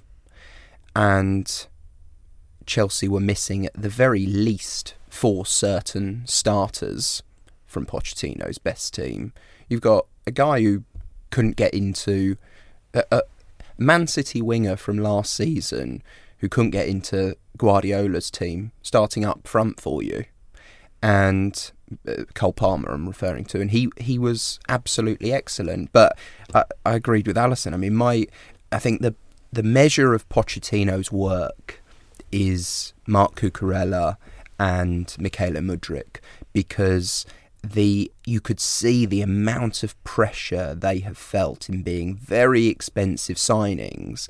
and Chelsea were missing at the very least four certain starters from Pochettino's best team. You've got a guy who couldn't get into a, a Man City winger from last season who couldn't get into Guardiola's team starting up front for you, and uh, Cole Palmer I'm referring to, and he he was absolutely excellent. But I, I agreed with Alison. I mean, my I think the the measure of Pochettino's work is Marc Cucurella and Mykhailo Mudryk, because the you could see the amount of pressure they have felt in being very expensive signings,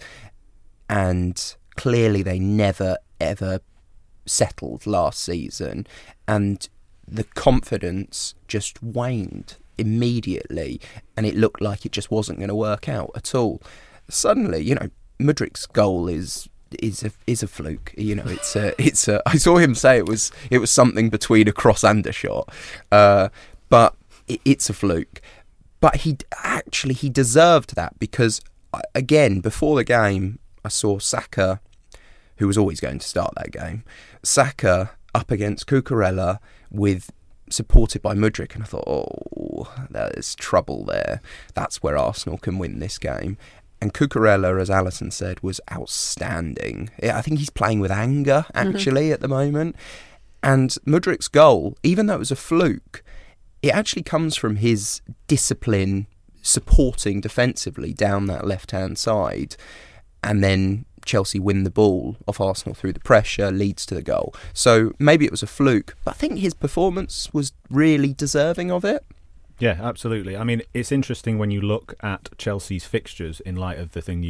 and clearly they never ever settled last season, and the confidence just waned immediately, and it looked like it just wasn't going to work out at all. Suddenly, you know, Mudryk's goal is is a is a fluke. You know, it's a it's a. I saw him say it was it was something between a cross and a shot, uh, but it, it's a fluke. But he actually he deserved that, because again, before the game, I saw Saka, who was always going to start that game, Saka up against Cucurella with supported by Mudryk, and I thought, oh, there's trouble there. That's where Arsenal can win this game. And Cucurella, as Alison said, was outstanding. I think he's playing with anger, actually, mm-hmm. at the moment. And Mudryk's goal, even though it was a fluke, it actually comes from his discipline supporting defensively down that left-hand side. And then Chelsea win the ball off Arsenal through the pressure, leads to the goal. So maybe it was a fluke, but I think his performance was really deserving of it. Yeah, absolutely. I mean, it's interesting when you look at Chelsea's fixtures in light of the thing you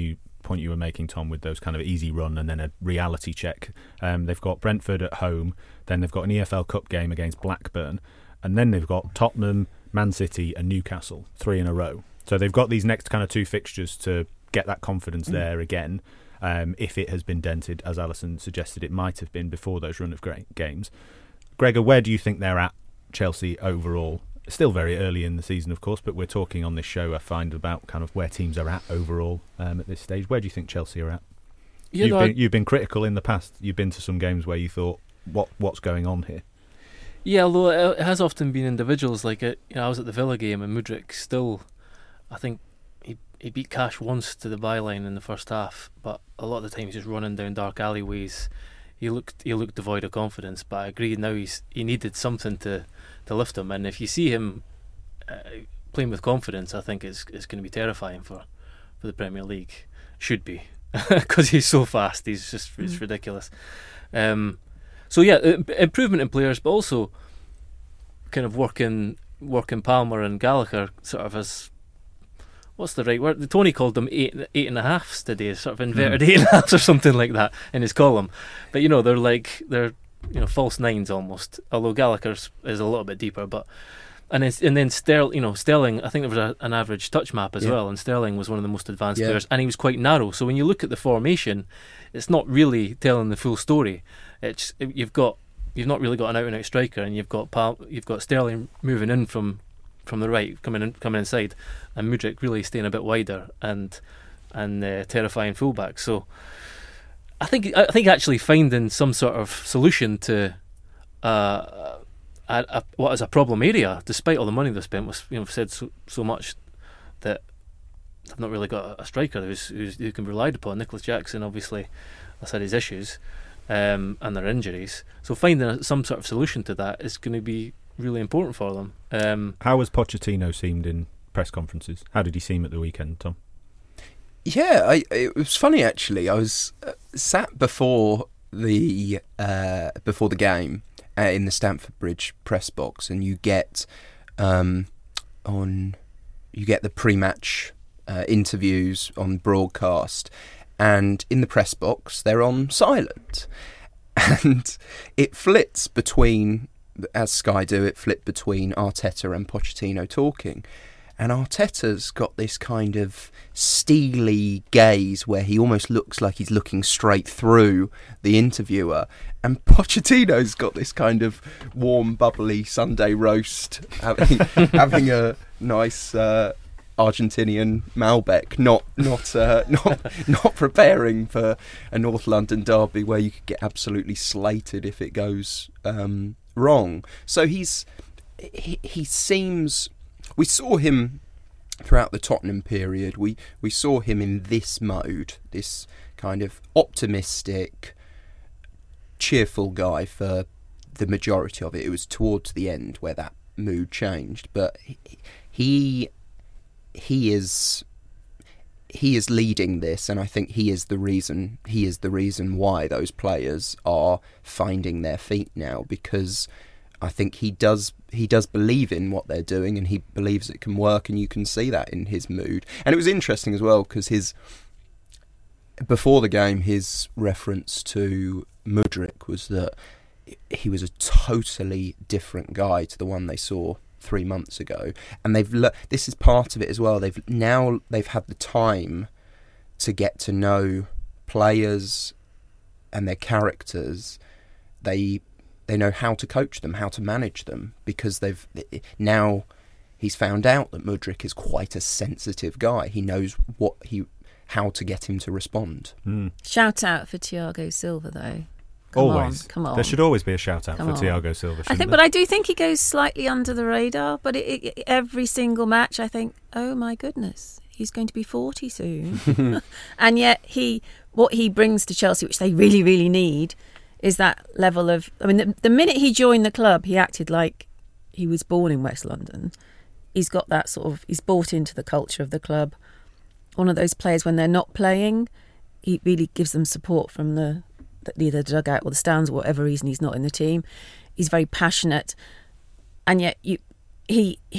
point you were making, Tom, with those kind of easy run and then a reality check. Um, they've got Brentford at home, then they've got an E F L Cup game against Blackburn, and then they've got Tottenham, Man City and Newcastle, three in a row. So they've got these next kind of two fixtures to get that confidence mm. there again, um, if it has been dented, as Alison suggested it might have been before those run of great games. Gregor, where do you think they're at, Chelsea, overall? Still very early in the season, of course, but we're talking on this show, I find, about kind of where teams are at overall um, at this stage. Where do you think Chelsea are at? You you've, know, been, you've been critical in the past. You've been to some games where you thought, what what's going on here? Yeah, although it has often been individuals. Like it, you know, I was at the Villa game and Mudryk still, I think he he beat Cash once to the byline in the first half, but a lot of the time he's just running down dark alleyways. He looked he looked devoid of confidence. But I agree, now he's he needed something to, to lift him. And if you see him uh, playing with confidence, I think it's it's going to be terrifying for, for the Premier League. Should be, because he's so fast. He's just it's mm. ridiculous. Um, So yeah, improvement in players, but also kind of working working Palmer and Gallagher sort of as, what's the right word? Tony called them eight eight and a halves today, sort of inverted mm. eight and a halves or something like that in his column. But you know, they're like they're you know false nines almost. Although Gallagher's is a little bit deeper, but and then and then Sterling, you know Sterling. I think there was a, an average touch map as yeah. well, and Sterling was one of the most advanced yeah. players, and he was quite narrow. So when you look at the formation, it's not really telling the full story. It's you've got you've not really got an out and out striker, and you've got Pal, you've got Sterling moving in from, from the right, coming in, coming inside, and Mudryk really staying a bit wider and and uh, terrifying fullback. So I think I think actually finding some sort of solution to uh, a, a, what is a problem area, despite all the money they've spent, was you know said so, so much that they've not really got a, a striker who's, who's who can be relied upon. Nicholas Jackson obviously has had his issues. Um, and their injuries, so finding a, some sort of solution to that is going to be really important for them. Um, How has Pochettino seemed in press conferences? How did he seem at the weekend, Tom? Yeah, I, it was funny actually. I was uh, sat before the uh, before the game uh, in the Stamford Bridge press box, and you get um, on you get the pre-match uh, interviews on broadcast. And in the press box, they're on silent. And it flits between, as Sky do, it flipped between Arteta and Pochettino talking. And Arteta's got this kind of steely gaze where he almost looks like he's looking straight through the interviewer. And Pochettino's got this kind of warm, bubbly Sunday roast, having, having a nice... Uh, Argentinian Malbec, not not uh, not not preparing for a North London derby where you could get absolutely slated if it goes um, wrong. So he's he, he seems. We saw him throughout the Tottenham period. We we saw him in this mode, this kind of optimistic, cheerful guy for the majority of it. It was towards the end where that mood changed, but he. he He is he is leading this, and I think he is the reason he is the reason why those players are finding their feet now, because I think he does he does believe in what they're doing, and he believes it can work, and you can see that in his mood. And it was interesting as well because his before the game his reference to Mudryk was that he was a totally different guy to the one they saw three months ago, and they've le- this is part of it as well. They've now they've had the time to get to know players and their characters. They they know how to coach them, how to manage them, because they've now he's found out that Mudryk is quite a sensitive guy. He knows what he how to get him to respond. Mm. Shout out for Thiago Silva though. Come always. On, come on. There should always be a shout out come for on. Thiago Silva. I think, there? but I do think he goes slightly under the radar. But it, it, every single match, I think, oh my goodness, he's going to be forty soon. And yet, he what he brings to Chelsea, which they really, really need, is that level of. I mean, the, the minute he joined the club, he acted like he was born in West London. He's got that sort of. He's bought into the culture of the club. One of those players when they're not playing, he really gives them support from the. Either the dugout or the stands, or whatever reason he's not in the team. He's very passionate, and yet you, he he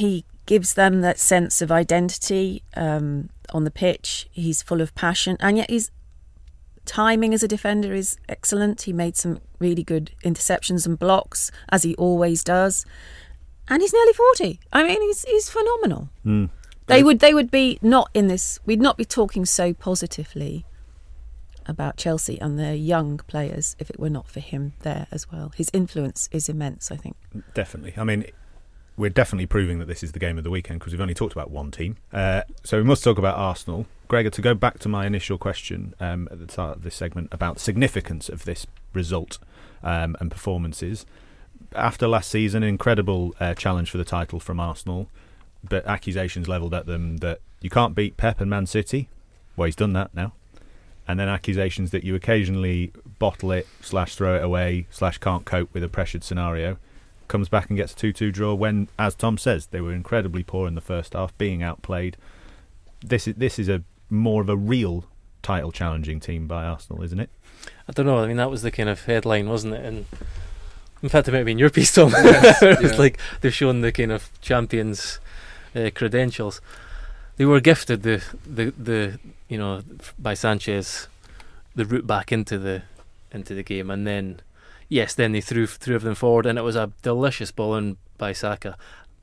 gives them that sense of identity um, on the pitch. He's full of passion, and yet his timing as a defender is excellent. He made some really good interceptions and blocks, as he always does. And he's nearly forty. I mean, he's he's phenomenal. Mm. They would they would be not in this. We'd not be talking so positively about Chelsea and their young players if it were not for him there as well. His influence is immense, I think. Definitely. I mean, we're definitely proving that this is the game of the weekend because we've only talked about one team. Uh, so we must talk about Arsenal. Gregor, to go back to my initial question um, at the start of this segment about the significance of this result um, and performances. After last season, an incredible uh, challenge for the title from Arsenal, but accusations levelled at them that you can't beat Pep and Man City. Well, he's done that now. And then accusations that you occasionally bottle it, slash throw it away, slash can't cope with a pressured scenario. Comes back and gets a two two draw when, as Tom says, they were incredibly poor in the first half, being outplayed. This is this is a more of a real title challenging team by Arsenal, isn't it? I don't know. I mean, that was the kind of headline, wasn't it? And in fact, it might have been your piece, Tom. Yes, it was yeah. like they've shown the kind of champions' uh, credentials. They were gifted the, the the you know by Sanchez the route back into the into the game, and then yes, then they threw threw them forward, and it was a delicious ball in by Saka.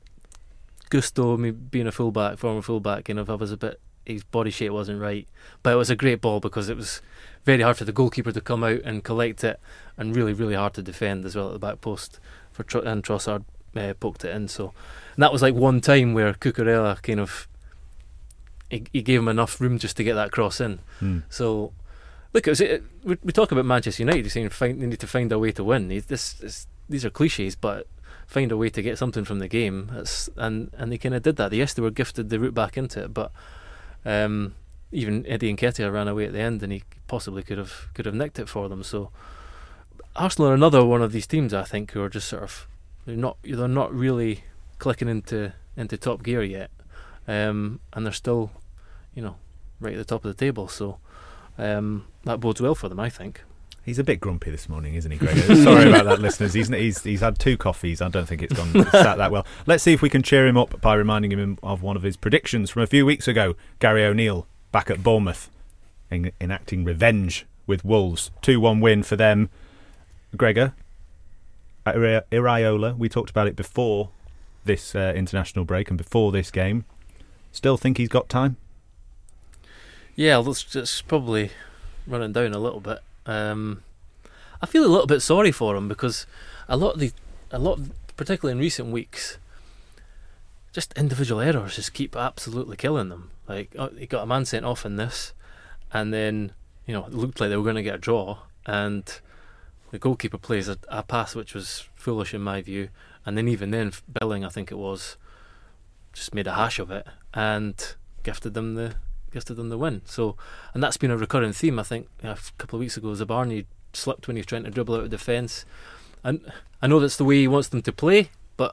Gusto, me being a fullback, former fullback, you know, if I was a bit, his body shape wasn't right, but it was a great ball because it was very hard for the goalkeeper to come out and collect it, and really, really hard to defend as well at the back post. For Tr- and Trossard uh, poked it in, so and that was like one time where Cucurella kind of he, he gave him enough room just to get that cross in. Hmm. So look, it was, it, we, we talk about Manchester United, you're saying find, they need to find a way to win. This, this, these are cliches, but find a way to get something from the game. That's, and and they kind of did that. Yes, they were gifted the route back into it, but um, even Eddie Nketiah ran away at the end, and he possibly could have could have nicked it for them. So Arsenal are another one of these teams, I think, who are just sort of they're not they're not really clicking into into top gear yet, um, and they're still, you know, right at the top of the table. So um, that bodes well for them, I think. He's a bit grumpy this morning, isn't he, Gregor? Sorry about that, listeners. He's, he's he's had two coffees. I don't think it's gone sat that well. Let's see if we can cheer him up by reminding him of one of his predictions from a few weeks ago. Gary O'Neill back at Bournemouth, en- enacting revenge with Wolves. two one win for them. Gregor, Ira- Iraola, we talked about it before this uh, international break and before this game. Still think he's got time? Yeah, let's it's probably running down a little bit. Um, I feel a little bit sorry for him because a lot of the, a lot, of, particularly in recent weeks, just individual errors just keep absolutely killing them. Like oh, he got a man sent off in this, and then you know it looked like they were going to get a draw, and the goalkeeper plays a, a pass which was foolish in my view, and then even then Billing, I think it was, just made a hash of it and gifted them the. gifted them the win. So, and that's been a recurring theme. I think a couple of weeks ago, Zabarni slipped when he was trying to dribble out of defence, and I know that's the way he wants them to play, but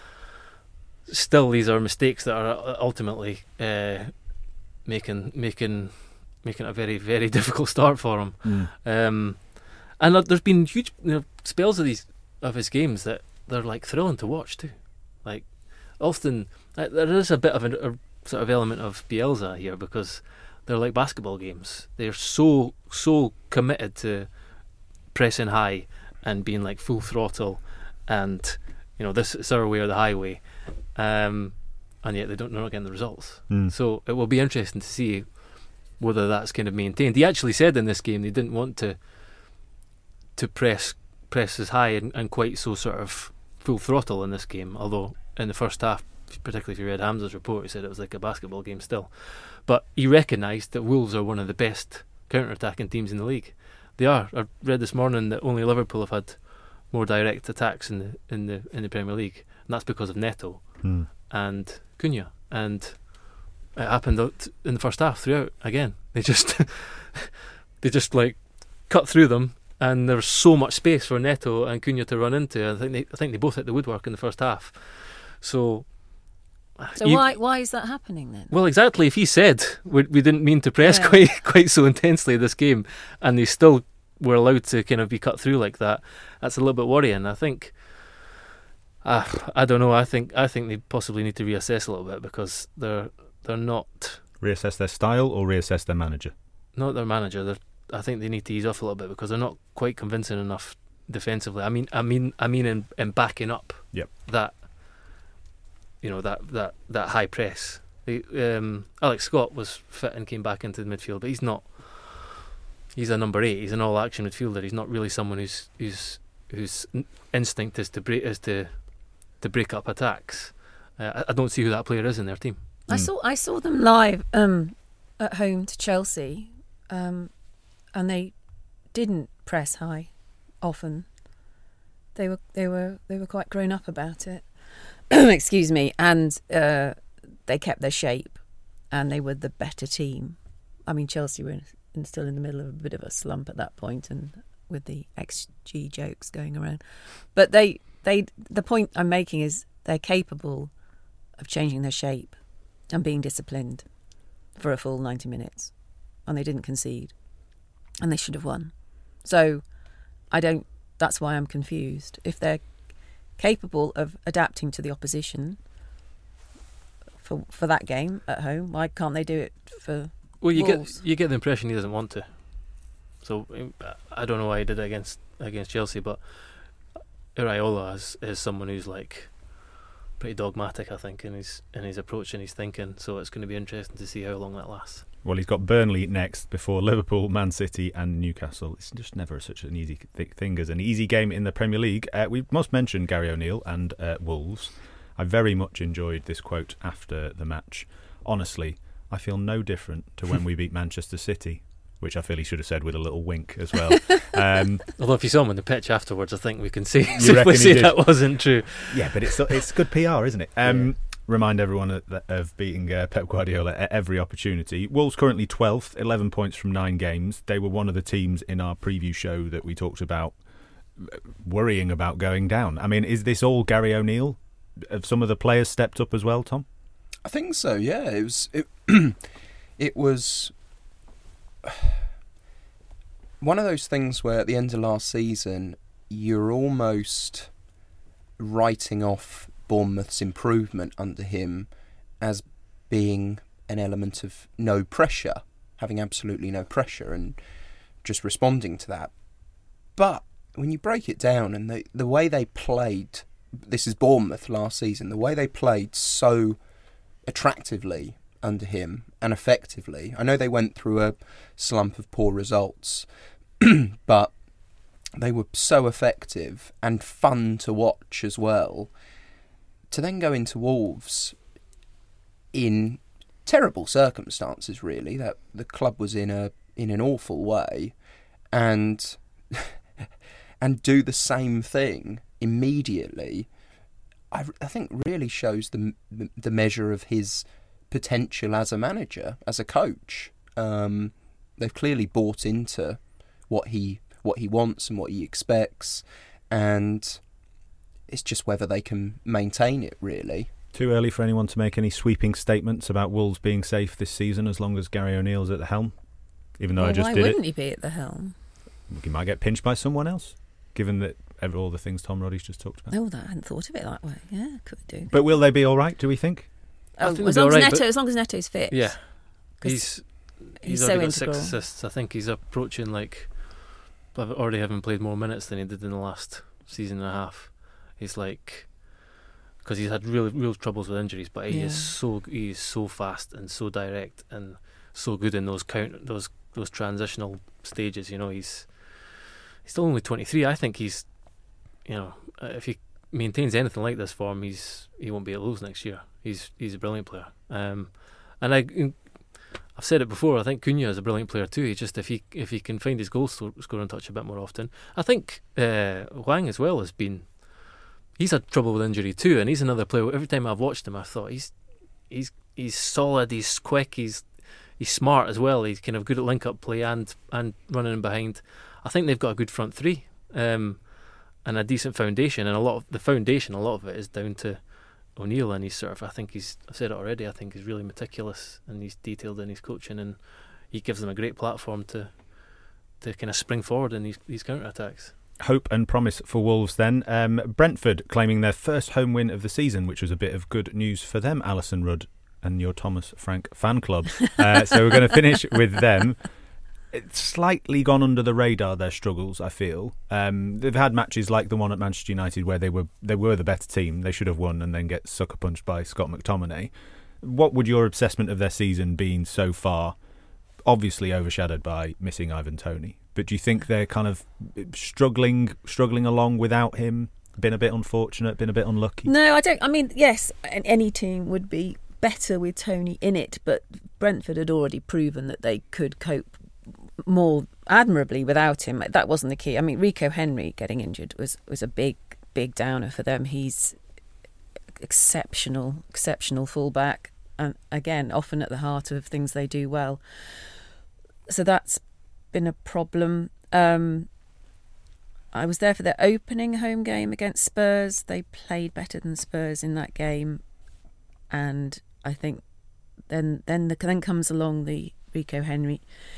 still, these are mistakes that are ultimately uh, making making making it a very very difficult start for him. Mm. Um, and there's been huge you know, spells of these of his games that they're like thrilling to watch too. Like often uh, there is a bit of a, a sort of element of Bielsa here because they're like basketball games. They're so so committed to pressing high and being like full throttle, and you know this is our way or the highway, um, and yet they don't they're not getting the results. Mm. So it will be interesting to see whether that's kind of maintained. He actually said in this game they didn't want to to press press as high and, and quite so sort of full throttle in this game. Although in the first half, particularly if you read Hamza's report, he said it was like a basketball game still. But he recognised that Wolves are one of the best counter-attacking teams in the league. They are. I read this morning that only Liverpool have had more direct attacks in the in the in the Premier League, and that's because of Neto Mm. and Cunha. And it happened in the first half throughout. Again, they just they just like cut through them, and there was so much space for Neto and Cunha to run into. I think they I think they both hit the woodwork in the first half. So. So you, why why is that happening then? Well, exactly. If he said we, we didn't mean to press Yeah. quite quite so intensely this game, and they still were allowed to kind of be cut through like that, that's a little bit worrying. I think Uh, I don't know. I think I think they possibly need to reassess a little bit because they're they're not reassess their style or reassess their manager. Not their manager. They're, I think they need to ease off a little bit because they're not quite convincing enough defensively. I mean, I mean, I mean, in, in backing up yep. that, you know, that that, that high press. They, um, Alex Scott was fit and came back into the midfield, but he's not. He's a number eight. He's an all-action midfielder. He's not really someone whose whose whose instinct is to break is to. to break up attacks. Uh, I don't see who that player is in their team. I saw I saw them live um, at home to Chelsea, um, and they didn't press high often. They were they were they were quite grown up about it. Excuse me, and uh, they kept their shape, and they were the better team. I mean, Chelsea were in, still in the middle of a bit of a slump at that point, and with the X G jokes going around, but they. They, the point I'm making is they're capable of changing their shape and being disciplined for a full ninety minutes, and they didn't concede, and they should have won. So I don't. That's why I'm confused. If they're capable of adapting to the opposition for for that game at home, why can't they do it for? Well, you Wolves? get you get the impression he doesn't want to. So I don't know why he did it against against Chelsea, but. Iraola is, is someone who's like pretty dogmatic, I think, in his in his approach and his thinking. So it's going to be interesting to see how long that lasts. Well, he's got Burnley next before Liverpool, Man City, and Newcastle. It's just never such an easy th- thing as an easy game in the Premier League. Uh, we must mention Gary O'Neill and uh, Wolves. I very much enjoyed this quote after the match. Honestly, I feel no different to when we beat Manchester City. Which I feel he should have said with a little wink as well. Um, Although if you saw him on the pitch afterwards, I think we can see You reckon he say did? that wasn't true. Yeah, but it's it's good P R, isn't it? Um, yeah. Remind everyone of, of beating uh, Pep Guardiola at every opportunity. Wolves currently twelfth, eleven points from nine games. They were one of the teams in our preview show that we talked about worrying about going down. I mean, is this all Gary O'Neill? Have some of the players stepped up as well, Tom? I think so, yeah. It was... It, it was... one of those things where at the end of last season you're almost writing off Bournemouth's improvement under him as being an element of no pressure, having absolutely no pressure and just responding to that. But when you break it down and the, the way they played, this is Bournemouth last season, the way they played so attractively under him and effectively. I know they went through a slump of poor results, but they were so effective and fun to watch as well. To then go into Wolves in terrible circumstances, really, that the club was in a in an awful way, and and do the same thing immediately, I, I think really shows the the measure of his potential as a manager, as a coach. Um, they've clearly bought into what he what he wants and what he expects, and it's just whether they can maintain it, really. Too early for anyone to make any sweeping statements about Wolves being safe this season as long as Gary O'Neill's at the helm, even though well, I just why did wouldn't it. he be at the helm? He might get pinched by someone else, given that all the things Tom Roddy's just talked about. Oh, that I hadn't thought of it that way. Yeah, could do. But will they be all right, do we think? Oh, I think as they'll long be as all right, Neto, but- as long as Neto's fit. Yeah, 'Cause he's he's he's so already got integral. six assists. I think he's approaching like already having played more minutes than he did in the last season and a half. He's like, because he's had real real troubles with injuries, but he Yeah. is so he is so fast and so direct and so good in those count those those transitional stages. You know, he's he's still only twenty-three. I think he's, you know, uh, if he maintains anything like this form, he's he won't be at Wolves next year. He's he's a brilliant player. Um, and I. I've said it before. I think Cunha is a brilliant player too. He just if he if he can find his goal scoring touch a bit more often. I think uh, Hwang as well has been. He's had trouble with injury too, and he's another player. Every time I've watched him, I thought he's he's he's solid. He's quick. He's he's smart as well. He's kind of good at link up play and and running in behind. I think they've got a good front three, um, and a decent foundation. And a lot of the foundation, a lot of it is down to O'Neill, and he's sort of, I think he's, I've said it already, I think he's really meticulous and he's detailed in his coaching, and he gives them a great platform to to kind of spring forward in these, these counter-attacks. hope and promise for Wolves then. Um, Brentford claiming their first home win of the season, which was a bit of good news for them, Alison Rudd and your Thomas Frank fan club. Uh, so we're going to finish with them. It's slightly gone under the radar, their struggles, I feel. Um, they've had matches like the one at Manchester United where they were they were the better team. They should have won and then get sucker punched by Scott McTominay. What would your assessment of their season been so far? Obviously overshadowed by missing Ivan Toney. But do you think they're kind of struggling struggling along without him? Been a bit unfortunate, been a bit unlucky? No, I don't. I mean, yes, any team would be better with Toney in it, but Brentford had already proven that they could cope more admirably without him. That wasn't the key. I mean, Rico Henry getting injured was, was a big, big downer for them. He's exceptional, exceptional fullback, and again, often at the heart of things they do well. So that's been a problem. Um, I was there for their opening home game against Spurs. They played better than Spurs in that game, and I think then then the, then comes along the Rico Henry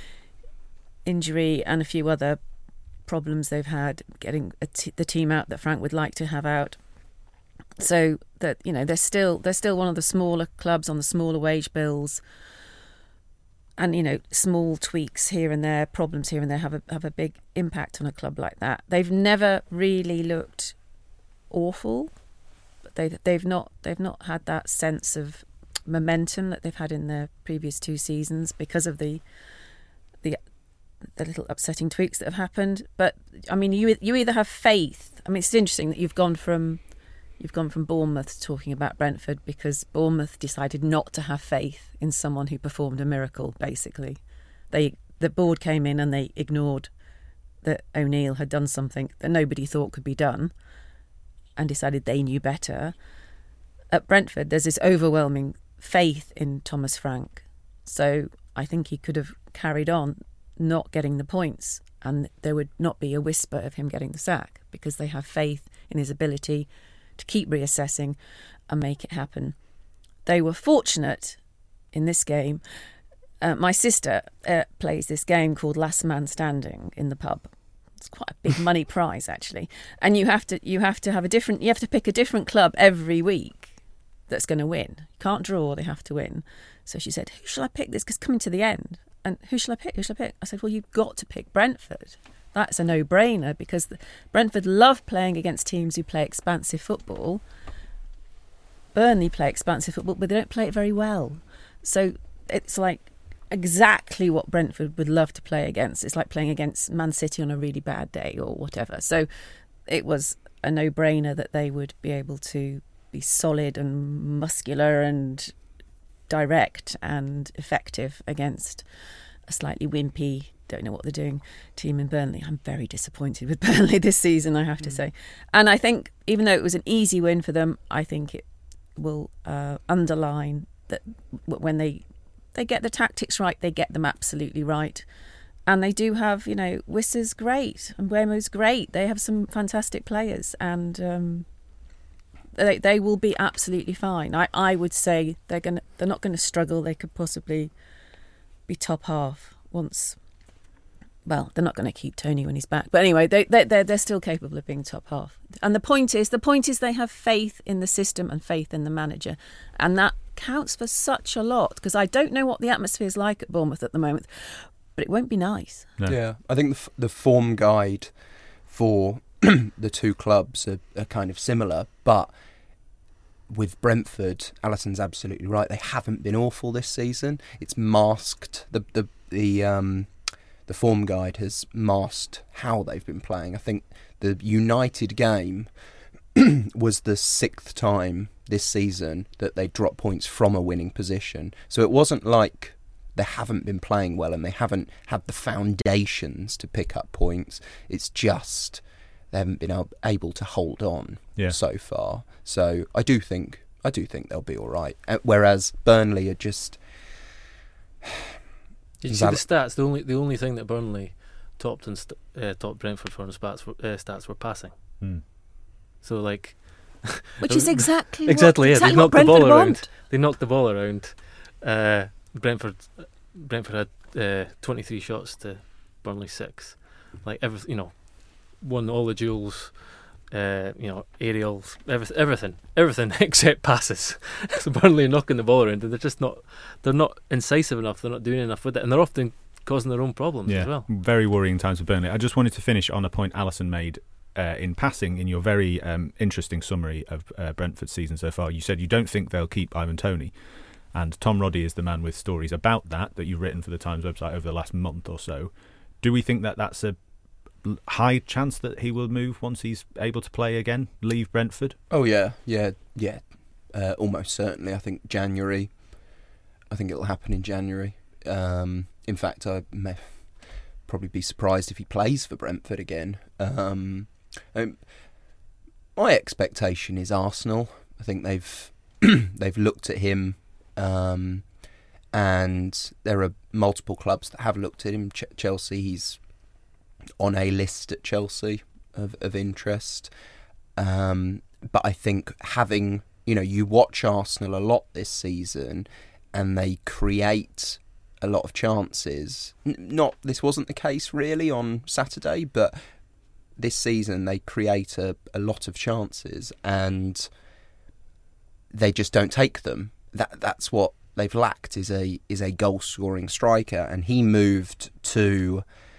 injury and a few other problems they've had getting a t- the team out that Frank would like to have out. So that, you know, they're still they're still one of the smaller clubs on the smaller wage bills, and, you know, small tweaks here and there, problems here and there have a have a big impact on a club like that. They've never really looked awful, but they they've not they've not had that sense of momentum that they've had in their previous two seasons because of the the the little upsetting tweaks that have happened. But I mean, you you either have faith. I mean, it's interesting that you've gone from you've gone from Bournemouth to talking about Brentford, because Bournemouth decided not to have faith in someone who performed a miracle. Basically, they the board came in and they ignored that O'Neill had done something that nobody thought could be done, and decided they knew better. At Brentford, there's this overwhelming faith in Thomas Frank, so I think he could have carried on not getting the points, and there would not be a whisper of him getting the sack, because they have faith in his ability to keep reassessing and make it happen. They were fortunate in this game. Uh, my sister uh, plays this game called Last Man Standing in the pub. It's quite a big money prize, actually, and you have to you have to have a different you have to pick a different club every week that's going to win. You can't draw; they have to win. So she said, "Who shall I pick this? Because coming to the end." And who shall I pick? Who shall I pick? I said, well, you've got to pick Brentford. That's a no-brainer, because the, Brentford love playing against teams who play expansive football. Burnley play expansive football, but they don't play it very well. So it's like exactly what Brentford would love to play against. It's like playing against Man City on a really bad day or whatever. So it was a no-brainer that they would be able to be solid and muscular and direct and effective against a slightly wimpy, don't know what they're doing, team in Burnley. I'm very disappointed with Burnley this season, I have to mm. say. And I think, even though it was an easy win for them, I think it will uh, underline that when they they get the tactics right, they get them absolutely right. And they do have, you know, Wissa's great and Mbeumo's great. They have some fantastic players, and um, They they will be absolutely fine. I, I would say they're gonna they're not going to struggle. They could possibly be top half once. Well, they're not going to keep Toney when he's back. But anyway, they they they're, they're still capable of being top half. And the point is the point is they have faith in the system and faith in the manager, and that counts for such a lot. Because I don't know what the atmosphere is like at Bournemouth at the moment, but it won't be nice. No. Yeah, I think the the form guide for the two clubs are, are kind of similar, but with Brentford, Alison's absolutely right. They haven't been awful this season. It's masked the the the um, the form guide has masked how they've been playing. I think the United game was the sixth time this season that they dropped points from a winning position. So it wasn't like they haven't been playing well and they haven't had the foundations to pick up points. It's just they haven't been able to hold on yeah. so far. So I do think I do think they'll be all right. Whereas Burnley are just. Did you see the stats? The only the only thing that Burnley topped and st- uh, topped Brentford for in stats were, uh, stats were passing. Hmm. So like, which is exactly exactly what, yeah. Exactly they knocked the Brentford ball want. around. They knocked the ball around. Uh, Brentford Brentford had uh, twenty-three shots to Burnley six. Like every you know. won all the duels, uh, you know, aerials, everything, everything, everything except passes. So Burnley are knocking the ball around, and they're just not, they're not incisive enough. They're not doing enough with it, and they're often causing their own problems yeah, as well. Very worrying times for Burnley. I just wanted to finish on a point Alison made uh, in passing in your very um, interesting summary of uh, Brentford's season so far. You said you don't think they'll keep Ivan Toney, and Tom Roddy is the man with stories about that that you've written for the Times website over the last month or so. Do we think that that's a high chance that he will move once he's able to play again, leave Brentford? Oh yeah, yeah, yeah, uh, almost certainly. I think January. I think it'll happen in January. Um, in fact, I may probably be surprised if he plays for Brentford again. Um, um, my expectation is Arsenal. I think they've they've looked at him, um, and there are multiple clubs that have looked at him. Ch- Chelsea, he's on a list at Chelsea of, of interest. Um, but I think having, you know, you watch Arsenal a lot this season and they create a lot of chances. N- not, this wasn't the case really on Saturday, but this season they create a, a lot of chances and they just don't take them. That that's what they've lacked is a is a goal scoring striker, and he moved to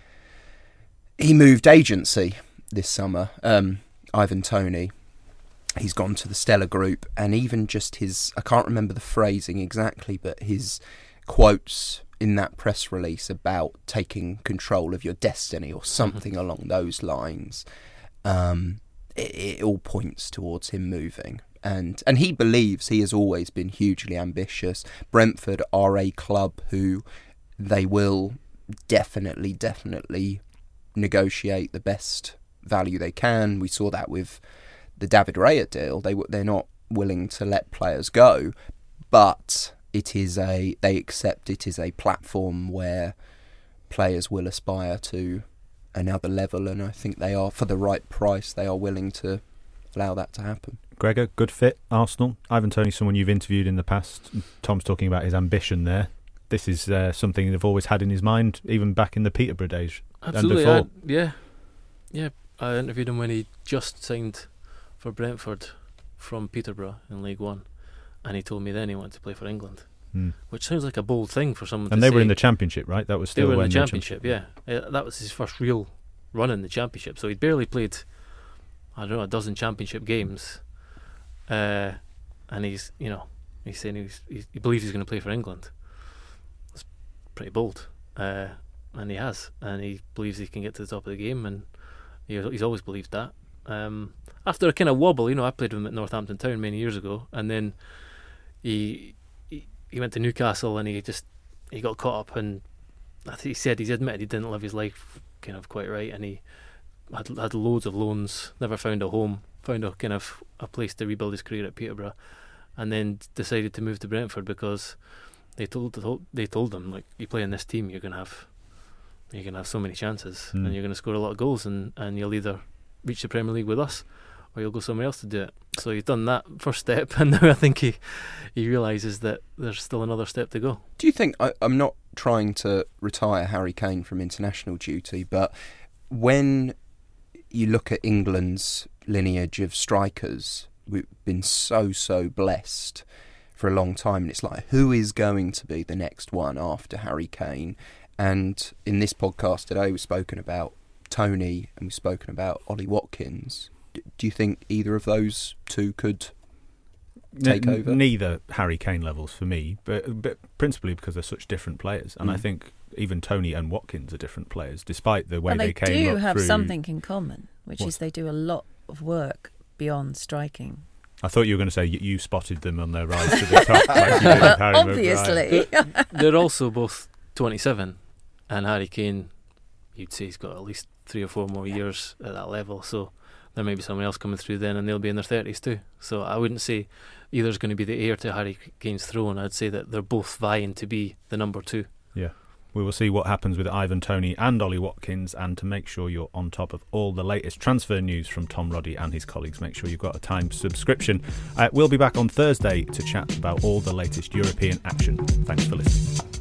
He moved agency this summer, um, Ivan Toney. He's gone to the Stella Group, and even just his, I can't remember the phrasing exactly, but his quotes in that press release about taking control of your destiny or something mm-hmm. along those lines, um, it, it all points towards him moving. And, and he believes he has always been hugely ambitious. Brentford are a club who they will definitely, definitely negotiate the best value they can. We saw that with the David Raya deal. They they're not willing to let players go, but it is a they accept it is a platform where players will aspire to another level, and I think they are, for the right price, they are willing to allow that to happen. Gregor, good fit, Arsenal. Ivan Toney, someone you've interviewed in the past. Tom's talking about his ambition there. This is uh, something they've always had in his mind, even back in the Peterborough days. Absolutely, and I, before. yeah, yeah. I interviewed him when he just signed for Brentford from Peterborough in League One, and he told me then he wanted to play for England, mm. which sounds like a bold thing for someone. And to they say. were in the Championship, right? That was still they were in when the Championship. Yeah, uh, that was his first real run in the Championship. So he'd barely played, I don't know, a dozen Championship games, uh, and he's, you know, he's saying he's, he's, he believes he's going to play for England. That's pretty bold. Uh, And he has, and he believes he can get to the top of the game, and he, he's always believed that. Um, after a kind of wobble, you know, I played with him at Northampton Town many years ago, and then he he, he went to Newcastle, and he just he got caught up, and I think he said he's admitted he didn't live his life kind of quite right, and he had had loads of loans, never found a home, found a kind of a place to rebuild his career at Peterborough, and then decided to move to Brentford because they told they told him, like, you play in this team, you're gonna have. You're going to have so many chances mm. and you're going to score a lot of goals, and, and you'll either reach the Premier League with us or you'll go somewhere else to do it. So he's done that first step, and now I think he, he realises that there's still another step to go. Do you think, I, I'm not trying to retire Harry Kane from international duty, but when you look at England's lineage of strikers, we've been so, so blessed for a long time, and it's like, who is going to be the next one after Harry Kane? And in this podcast today, we've spoken about Toney and we've spoken about Ollie Watkins. D- do you think either of those two could take N- over? Neither Harry Kane levels for me, but, but principally because they're such different players. And mm. I think even Toney and Watkins are different players, despite the way well, they, they came do up have through... something in common, which what? is they do a lot of work beyond striking. I thought you were going to say you, you spotted them on their rise to the top. Like you did with Harry Obviously. They're, they're also both twenty-seven. And Harry Kane, you'd say he's got at least three or four more years at that level. So there may be someone else coming through then, and they'll be in their thirties too. So I wouldn't say either's going to be the heir to Harry Kane's throne. I'd say that they're both vying to be the number two. Yeah. We will see what happens with Ivan Toney and Ollie Watkins, and to make sure you're on top of all the latest transfer news from Tom Roddy and his colleagues, make sure you've got a Times subscription. Uh, we'll be back on Thursday to chat about all the latest European action. Thanks for listening.